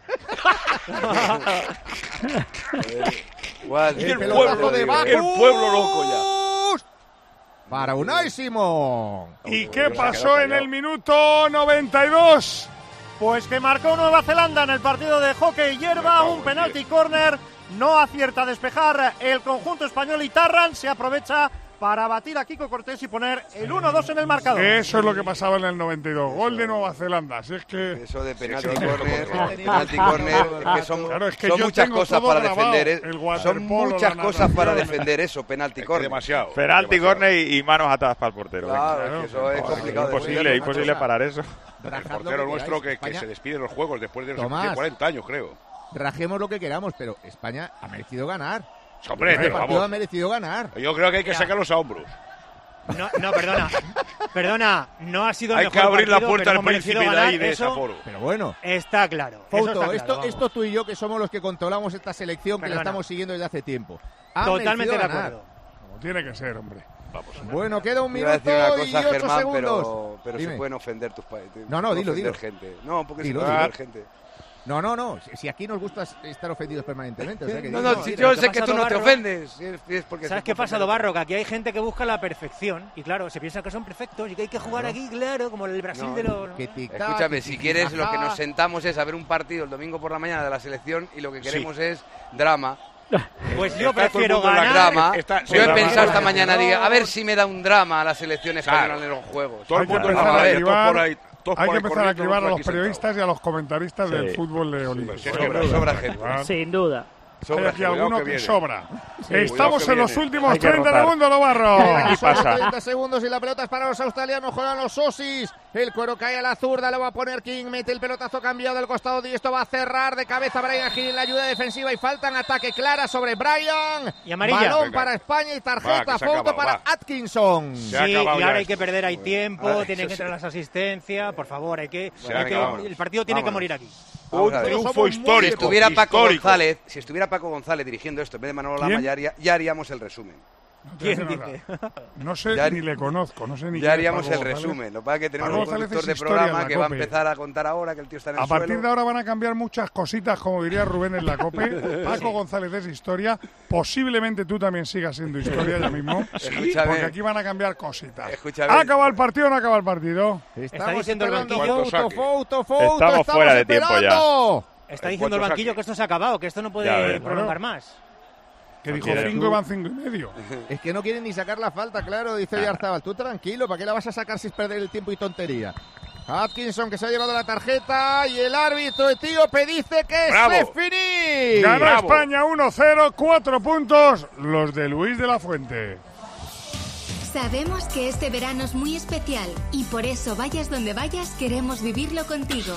Guas, El el pelotazo pueblo, de digo, Bacus. el pueblo loco ya. Para Unai Simón. ¿Y Uy, qué se ha pasó quedado en callado. el minuto 92? Pues que marcó Nueva Zelanda en el partido de hockey hierba, un penalti córner, no acierta a despejar el conjunto español y Tarran se aprovecha para batir a Kiko Cortés y poner el 1-2 en el marcador. Eso es lo que pasaba en el 92. Gol de Nueva Zelanda. Si es que... Eso de penalti Sí, córner, sí. penalti córner, que son, Claro, es que son yo muchas tengo cosas todo para grabado, defender. el Son waterpolo, muchas la cosas para natación. defender eso, penalti Es que córner. demasiado. Penalti, demasiado. córner y manos atadas para el portero. venga. Claro, es que eso es complicado de Imposible, defender. imposible parar eso. El Rajad lo portero que nuestro queráis. que España- se despide de los juegos después de los Tomás. 40 años, creo. Rajemos lo que queramos, pero España ha merecido ganar. Hombre, Este partido ha vamos. merecido ganar. Yo creo que hay que sacarlos a hombros. No, perdona, no ha sido el Hay que mejor abrir la partido, puerta pero al hemos merecido príncipe de ganar, ahí de eso Sapporo. Pero bueno, está claro. eso Fouto, está claro, vamos. esto tú y yo, que somos los que controlamos esta selección, que la Perdona. estamos siguiendo desde hace tiempo. Ha Totalmente merecido de ganar. acuerdo. Como tiene que ser, hombre. Bueno, queda un Iba a minuto decir una y cosa, 8 Germán, segundos. pero se Dime. pueden ofender tus países. No, dilo, ofender dilo. gente. No, porque Dilo, se puede dilo. ofender gente. No. Si aquí nos gusta estar ofendidos permanentemente. O sea que No, digo, si mira, yo lo sé que que pasa, tú no te Dobarro, ofendes. Es porque ¿Sabes se qué puede pasa, ofender. Dobarro? Que aquí hay gente que busca la perfección y claro, se piensa que son perfectos y que hay que jugar aquí, claro, como el Brasil No, de los... que tic-tac, Escúchame, que si quieres, lo que tiki-taka. nos sentamos es a ver un partido el domingo por la mañana de la selección y lo que queremos es drama. Pues yo Está todo el prefiero mundo en la ganar... Drama. Está- sí, Yo he drama. pensado esta Drama. mañana, diga, a ver si me da un drama a la selección española en los juegos. Todo el Hay que mundo en la empezar a playa, todos derivar. por ahí. todos hay por que ahí empezar a corriendo, cribar a nosotros los aquí periodistas y a los comentaristas del fútbol de olímpico. Sí, es que sobra gente. Sin duda. Hay aquí alguno que sobra. Estamos que en los viene. últimos Hay que 30 rotar. segundos, Navarro. Aquí pasa. 30 segundos y la pelota es para los australianos. Juegan los Aussies. El cuero cae a la zurda. Le va a poner King. Mete el pelotazo cambiado del costado. Y esto va a cerrar de cabeza Bryan Gil en la ayuda defensiva. Y falta en ataque clara sobre Bryan. Y amarilla. Balón Venga. para España y tarjeta. Va, que se Foto acaba, para va. Atkinson. Se ha Sí, y acabado ya ahora hay esto. que perder ahí tiempo, Ah, tienen que eso entrar las asistencias, por favor, hay que acabado. el partido tiene que Vámonos. morir aquí. Vamos Un a ver. triunfo Somos muy histórico. Si estuviera Paco histórico. González dirigiendo esto en vez de Manolo ¿Quién? Lama, ya haríamos el resumen. ¿Quién dice? No sé Ya- ni le conozco, no sé ni Ya quién es haríamos Paco el González. resumen. Lo que pasa es que tenemos Paco un González conductor es de historia en programa la que va a COPE. empezar a contar ahora que el tío está en el A partir suelo. de ahora van a cambiar muchas cositas, como diría Rubén en la COPE. Paco González es historia. Posiblemente tú también sigas siendo historia ya mismo. Escúchame. Porque aquí van a cambiar cositas. Escúchame. ¿Ha acabado el partido o no ha acabado el partido? Está diciendo el esperando. banquillo. Foto. Estamos fuera de tiempo ya. esperando. Está diciendo el cuanto banquillo saque. que esto se ha acabado, que esto no Ya puede ves, prolongar más. Que dijo Quiere 5 y van 5 y medio. Es que no quieren ni sacar la falta, claro, dice Oyarzabal. Tú tranquilo, ¿para qué la vas a sacar si es perder el tiempo y tontería? Atkinson que se ha llevado la tarjeta y el árbitro etíope dice que ¡Bravo! se finí. Gana Bravo. España 1-0, 4 puntos. Los de Luis de la Fuente. Sabemos que este verano es muy especial y por eso vayas donde vayas queremos vivirlo contigo.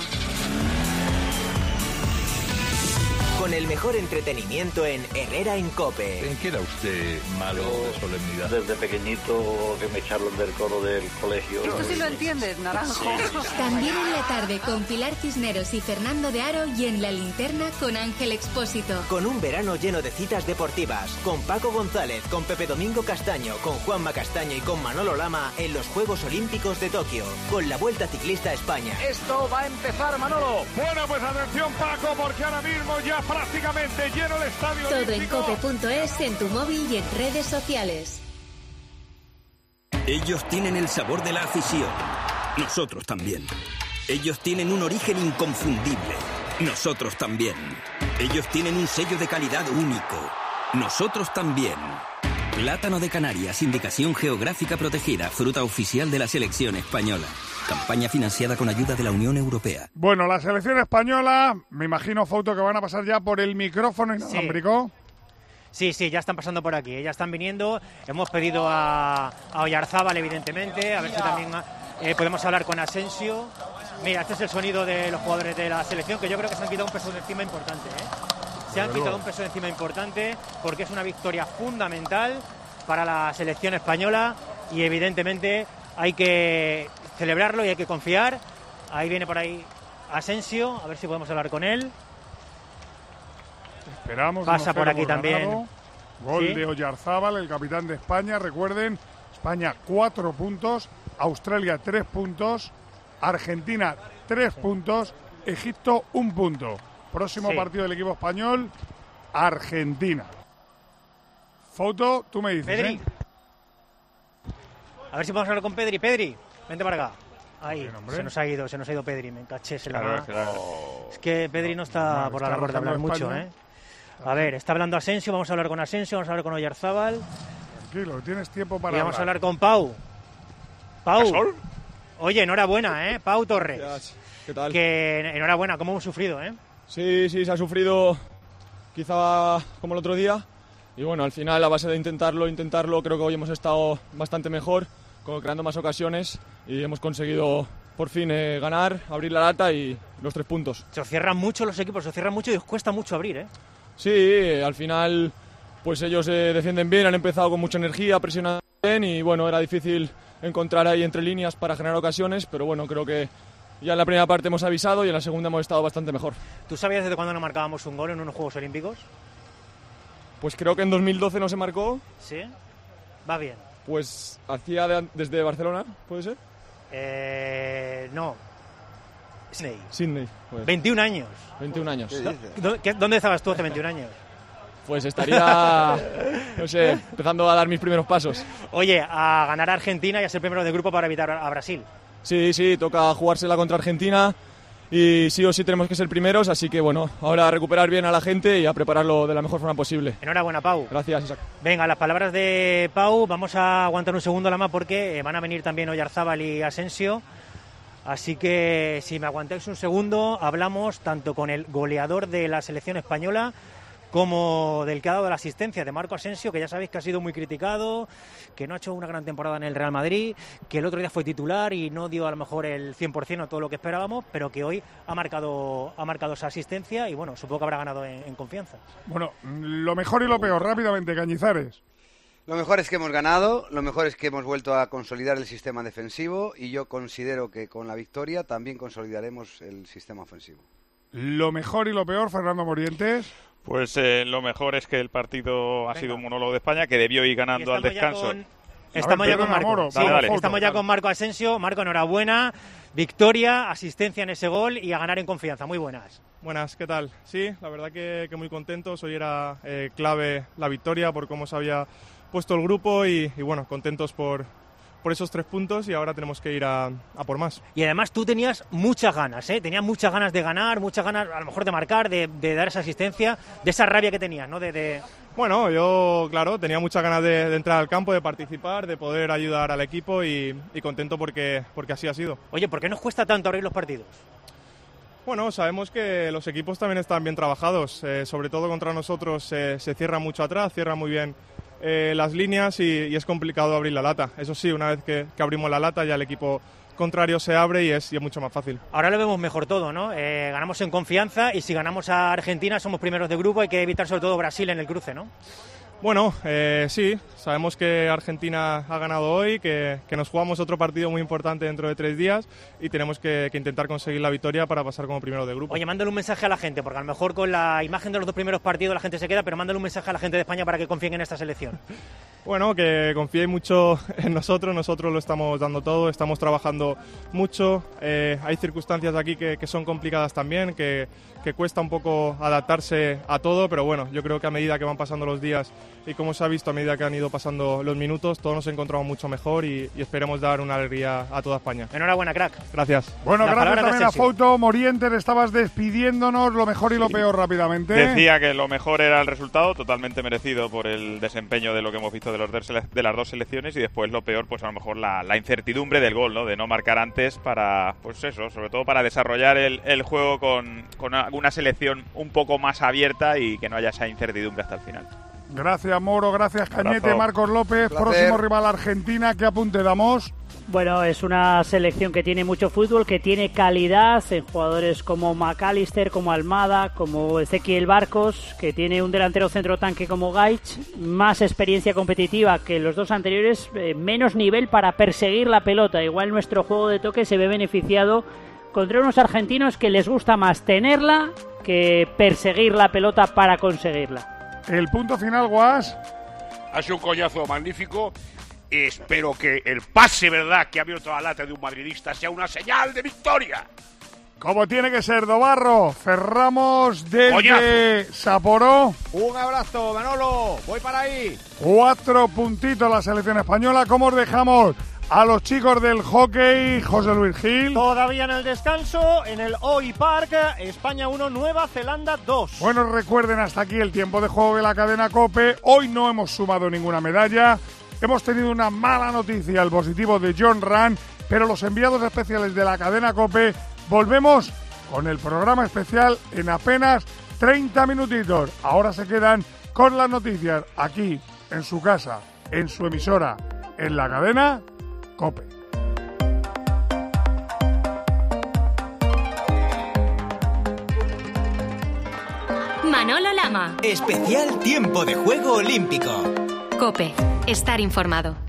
Con el mejor entretenimiento en Herrera en COPE. ¿En qué era usted malo de solemnidad? Desde pequeñito que me echaron del coro del colegio. Esto sí lo entiendes, Naranjo. También en la tarde con Pilar Cisneros y Fernando de Aro y en la linterna con Ángel Expósito. Con un verano lleno de citas deportivas. Con Paco González, con Pepe Domingo Castaño, con Juanma Castaño y con Manolo Lama en los Juegos Olímpicos de Tokio. Con la Vuelta Ciclista a España. Esto va a empezar, Manolo. Bueno, pues atención, Paco, porque ahora mismo ya prácticamente lleno el estadio Todo en olímpico. cope.es, en tu móvil y en redes sociales. Ellos tienen el sabor de la afición. Nosotros también. Ellos tienen un origen inconfundible. Nosotros también. Ellos tienen un sello de calidad único. Nosotros también. Plátano de Canarias, indicación geográfica protegida, fruta oficial de la selección española. Campaña financiada con ayuda de la Unión Europea. Bueno, la selección española, me imagino, Fauto, que van a pasar ya por el micrófono inalámbrico. Sí, ya están pasando por aquí, ya están viniendo. Hemos pedido a Oyarzabal, evidentemente, a ver si también podemos hablar con Asensio. Mira, este es el sonido de los jugadores de la selección, que yo creo que se han quitado un peso de encima importante, Se han quitado un peso de encima importante porque es una victoria fundamental para la selección española y evidentemente hay que celebrarlo y hay que confiar. Ahí viene por ahí Asensio, a ver si podemos hablar con él. Esperamos. Pasa 1-0 por aquí también. ganado. Gol Sí. de Oyarzábal, el capitán de España. Recuerden, España 4 puntos, Australia 3 puntos, Argentina 3 puntos, Egipto 1 punto. Próximo Sí. partido del equipo español, Argentina. Foto, tú me dices, Pedri. ¿eh? A ver si podemos hablar con Pedri. Pedri, vente para acá. Ahí, Bien, hombre. se nos ha ido Pedri, me caché, se la Claro, va. claro. Es que Pedri no está No, por está la labor de hablar rozando mucho, España. A ver, está hablando Asensio, vamos a hablar con Asensio, vamos a hablar con Oyarzábal Tranquilo, tienes tiempo y para vamos a hablar con Pau. Pau, ¿Gasol? oye, enhorabuena, Pau Torres. ¿Qué tal? Que enhorabuena, cómo hemos sufrido, Sí, se ha sufrido quizá como el otro día. Y bueno, al final, a base de intentarlo, creo que hoy hemos estado bastante mejor, creando más ocasiones y hemos conseguido por fin ganar, abrir la lata y los 3 puntos. Se os cierran mucho los equipos, se os cierran mucho y os cuesta mucho abrir, Sí, al final pues ellos defienden bien, han empezado con mucha energía, presionando bien y bueno, era difícil encontrar ahí entre líneas para generar ocasiones, pero bueno, creo que ya en la primera parte hemos avisado y en la segunda hemos estado bastante mejor. ¿Tú sabías desde cuándo no marcábamos un gol en unos Juegos Olímpicos? Pues creo que en 2012 no se marcó. Sí, va bien. Pues desde Barcelona, ¿puede ser? No. Sydney. Pues. 21 años. 21 años. ¿Dónde estabas tú hace 21 años? Pues estaría, no sé, empezando a dar mis primeros pasos. Oye, a ganar a Argentina y a ser primero de grupo para evitar a Brasil. Sí, toca jugársela contra Argentina y sí o sí tenemos que ser primeros, así que bueno, ahora a recuperar bien a la gente y a prepararlo de la mejor forma posible. Enhorabuena, Pau. Gracias, Isaac. Venga, las palabras de Pau, vamos a aguantar un segundo la más porque van a venir también Oyarzábal y Asensio. Así que si me aguantáis un segundo, hablamos tanto con el goleador de la selección española como del que ha dado la asistencia, de Marco Asensio, que ya sabéis que ha sido muy criticado, que no ha hecho una gran temporada en el Real Madrid, que el otro día fue titular y no dio a lo mejor el 100% a todo lo que esperábamos, pero que hoy ha marcado esa asistencia y bueno, supongo que habrá ganado en confianza. Bueno, lo mejor y lo peor, rápidamente, Cañizares. Lo mejor es que hemos ganado, lo mejor es que hemos vuelto a consolidar el sistema defensivo y yo considero que con la victoria también consolidaremos el sistema ofensivo. Lo mejor y lo peor, Fernando Morientes. Pues lo mejor es que el partido ha sido un monólogo de España, que debió ir ganando al descanso. Estamos ya con Marco. Sí, estamos ya con Marco Asensio. Marco, enhorabuena. Victoria, asistencia en ese gol y a ganar en confianza. Muy buenas. Buenas, ¿qué tal? Sí, la verdad que muy contentos. Hoy era clave la victoria por cómo se había puesto el grupo y bueno, contentos por esos 3 puntos y ahora tenemos que ir a por más. Y además tú tenías muchas ganas, ¿eh? Tenías muchas ganas de ganar, muchas ganas a lo mejor de marcar, de dar esa asistencia, de esa rabia que tenías, ¿no? Bueno, yo, claro, tenía muchas ganas de entrar al campo, de participar, de poder ayudar al equipo y contento porque así ha sido. Oye, ¿por qué nos cuesta tanto abrir los partidos? Bueno, sabemos que los equipos también están bien trabajados, sobre todo contra nosotros se cierra mucho atrás, cierra muy bien las líneas y es complicado abrir la lata. Eso sí, una vez que abrimos la lata ya el equipo contrario se abre y es mucho más fácil. Ahora lo vemos mejor todo, ¿no? Ganamos en confianza y si ganamos a Argentina somos primeros de grupo, hay que evitar sobre todo Brasil en el cruce, ¿no? Bueno, sí, sabemos que Argentina ha ganado hoy, que nos jugamos otro partido muy importante dentro de 3 días y tenemos que intentar conseguir la victoria para pasar como primero de grupo. Oye, mándale un mensaje a la gente, porque a lo mejor con la imagen de los 2 primeros partidos la gente se queda, pero mándale un mensaje a la gente de España para que confíen en esta selección. Bueno, que confíen mucho en nosotros lo estamos dando todo, estamos trabajando mucho, hay circunstancias aquí que son complicadas también, que cuesta un poco adaptarse a todo, pero bueno, yo creo que a medida que van pasando los días y como se ha visto a medida que han ido pasando los minutos, todos nos encontramos mucho mejor y esperemos dar una alegría a toda España. Enhorabuena, crack. Gracias. Bueno, gracias también a Fouto. Morientes, estabas despidiéndonos, lo mejor y lo peor rápidamente. Decía que lo mejor era el resultado, totalmente merecido por el desempeño de lo que hemos visto de las 2 selecciones y después lo peor, pues a lo mejor la incertidumbre del gol, ¿no? De no marcar antes para, pues eso, sobre todo para desarrollar el juego con una selección un poco más abierta y que no haya esa incertidumbre hasta el final. Gracias, Moro, gracias, Cañete. Abrazo. Marcos López, próximo rival Argentina, ¿qué apunte damos? Bueno, es una selección que tiene mucho fútbol, que tiene calidad en jugadores como McAllister, como Almada, como Ezequiel Barcos, que tiene un delantero centro tanque como Gaich, más experiencia competitiva que los 2 anteriores, menos nivel para perseguir la pelota. Igual nuestro juego de toque se ve beneficiado contra unos argentinos que les gusta más tenerla que perseguir la pelota para conseguirla. El punto final, Guas. Ha sido un coñazo magnífico. Espero que el pase, ¿verdad?, que ha abierto la lata de un madridista sea una señal de victoria. Como tiene que ser, Dobarro. Cerramos desde Saporó. Un abrazo, Manolo. Voy para ahí. 4 puntitos la selección española. ¿Cómo os dejamos a los chicos del hockey, José Luis Gil? Todavía en el descanso, en el OI Park, España 1, Nueva Zelanda 2. Bueno, recuerden, hasta aquí el tiempo de juego de la cadena COPE. Hoy no hemos sumado ninguna medalla. Hemos tenido una mala noticia, el positivo de John Rand, pero los enviados especiales de la cadena COPE volvemos con el programa especial en apenas 30 minutitos. Ahora se quedan con las noticias aquí, en su casa, en su emisora, en la cadena COPE. Manolo Lama. Especial tiempo de juego olímpico. COPE. Estar informado.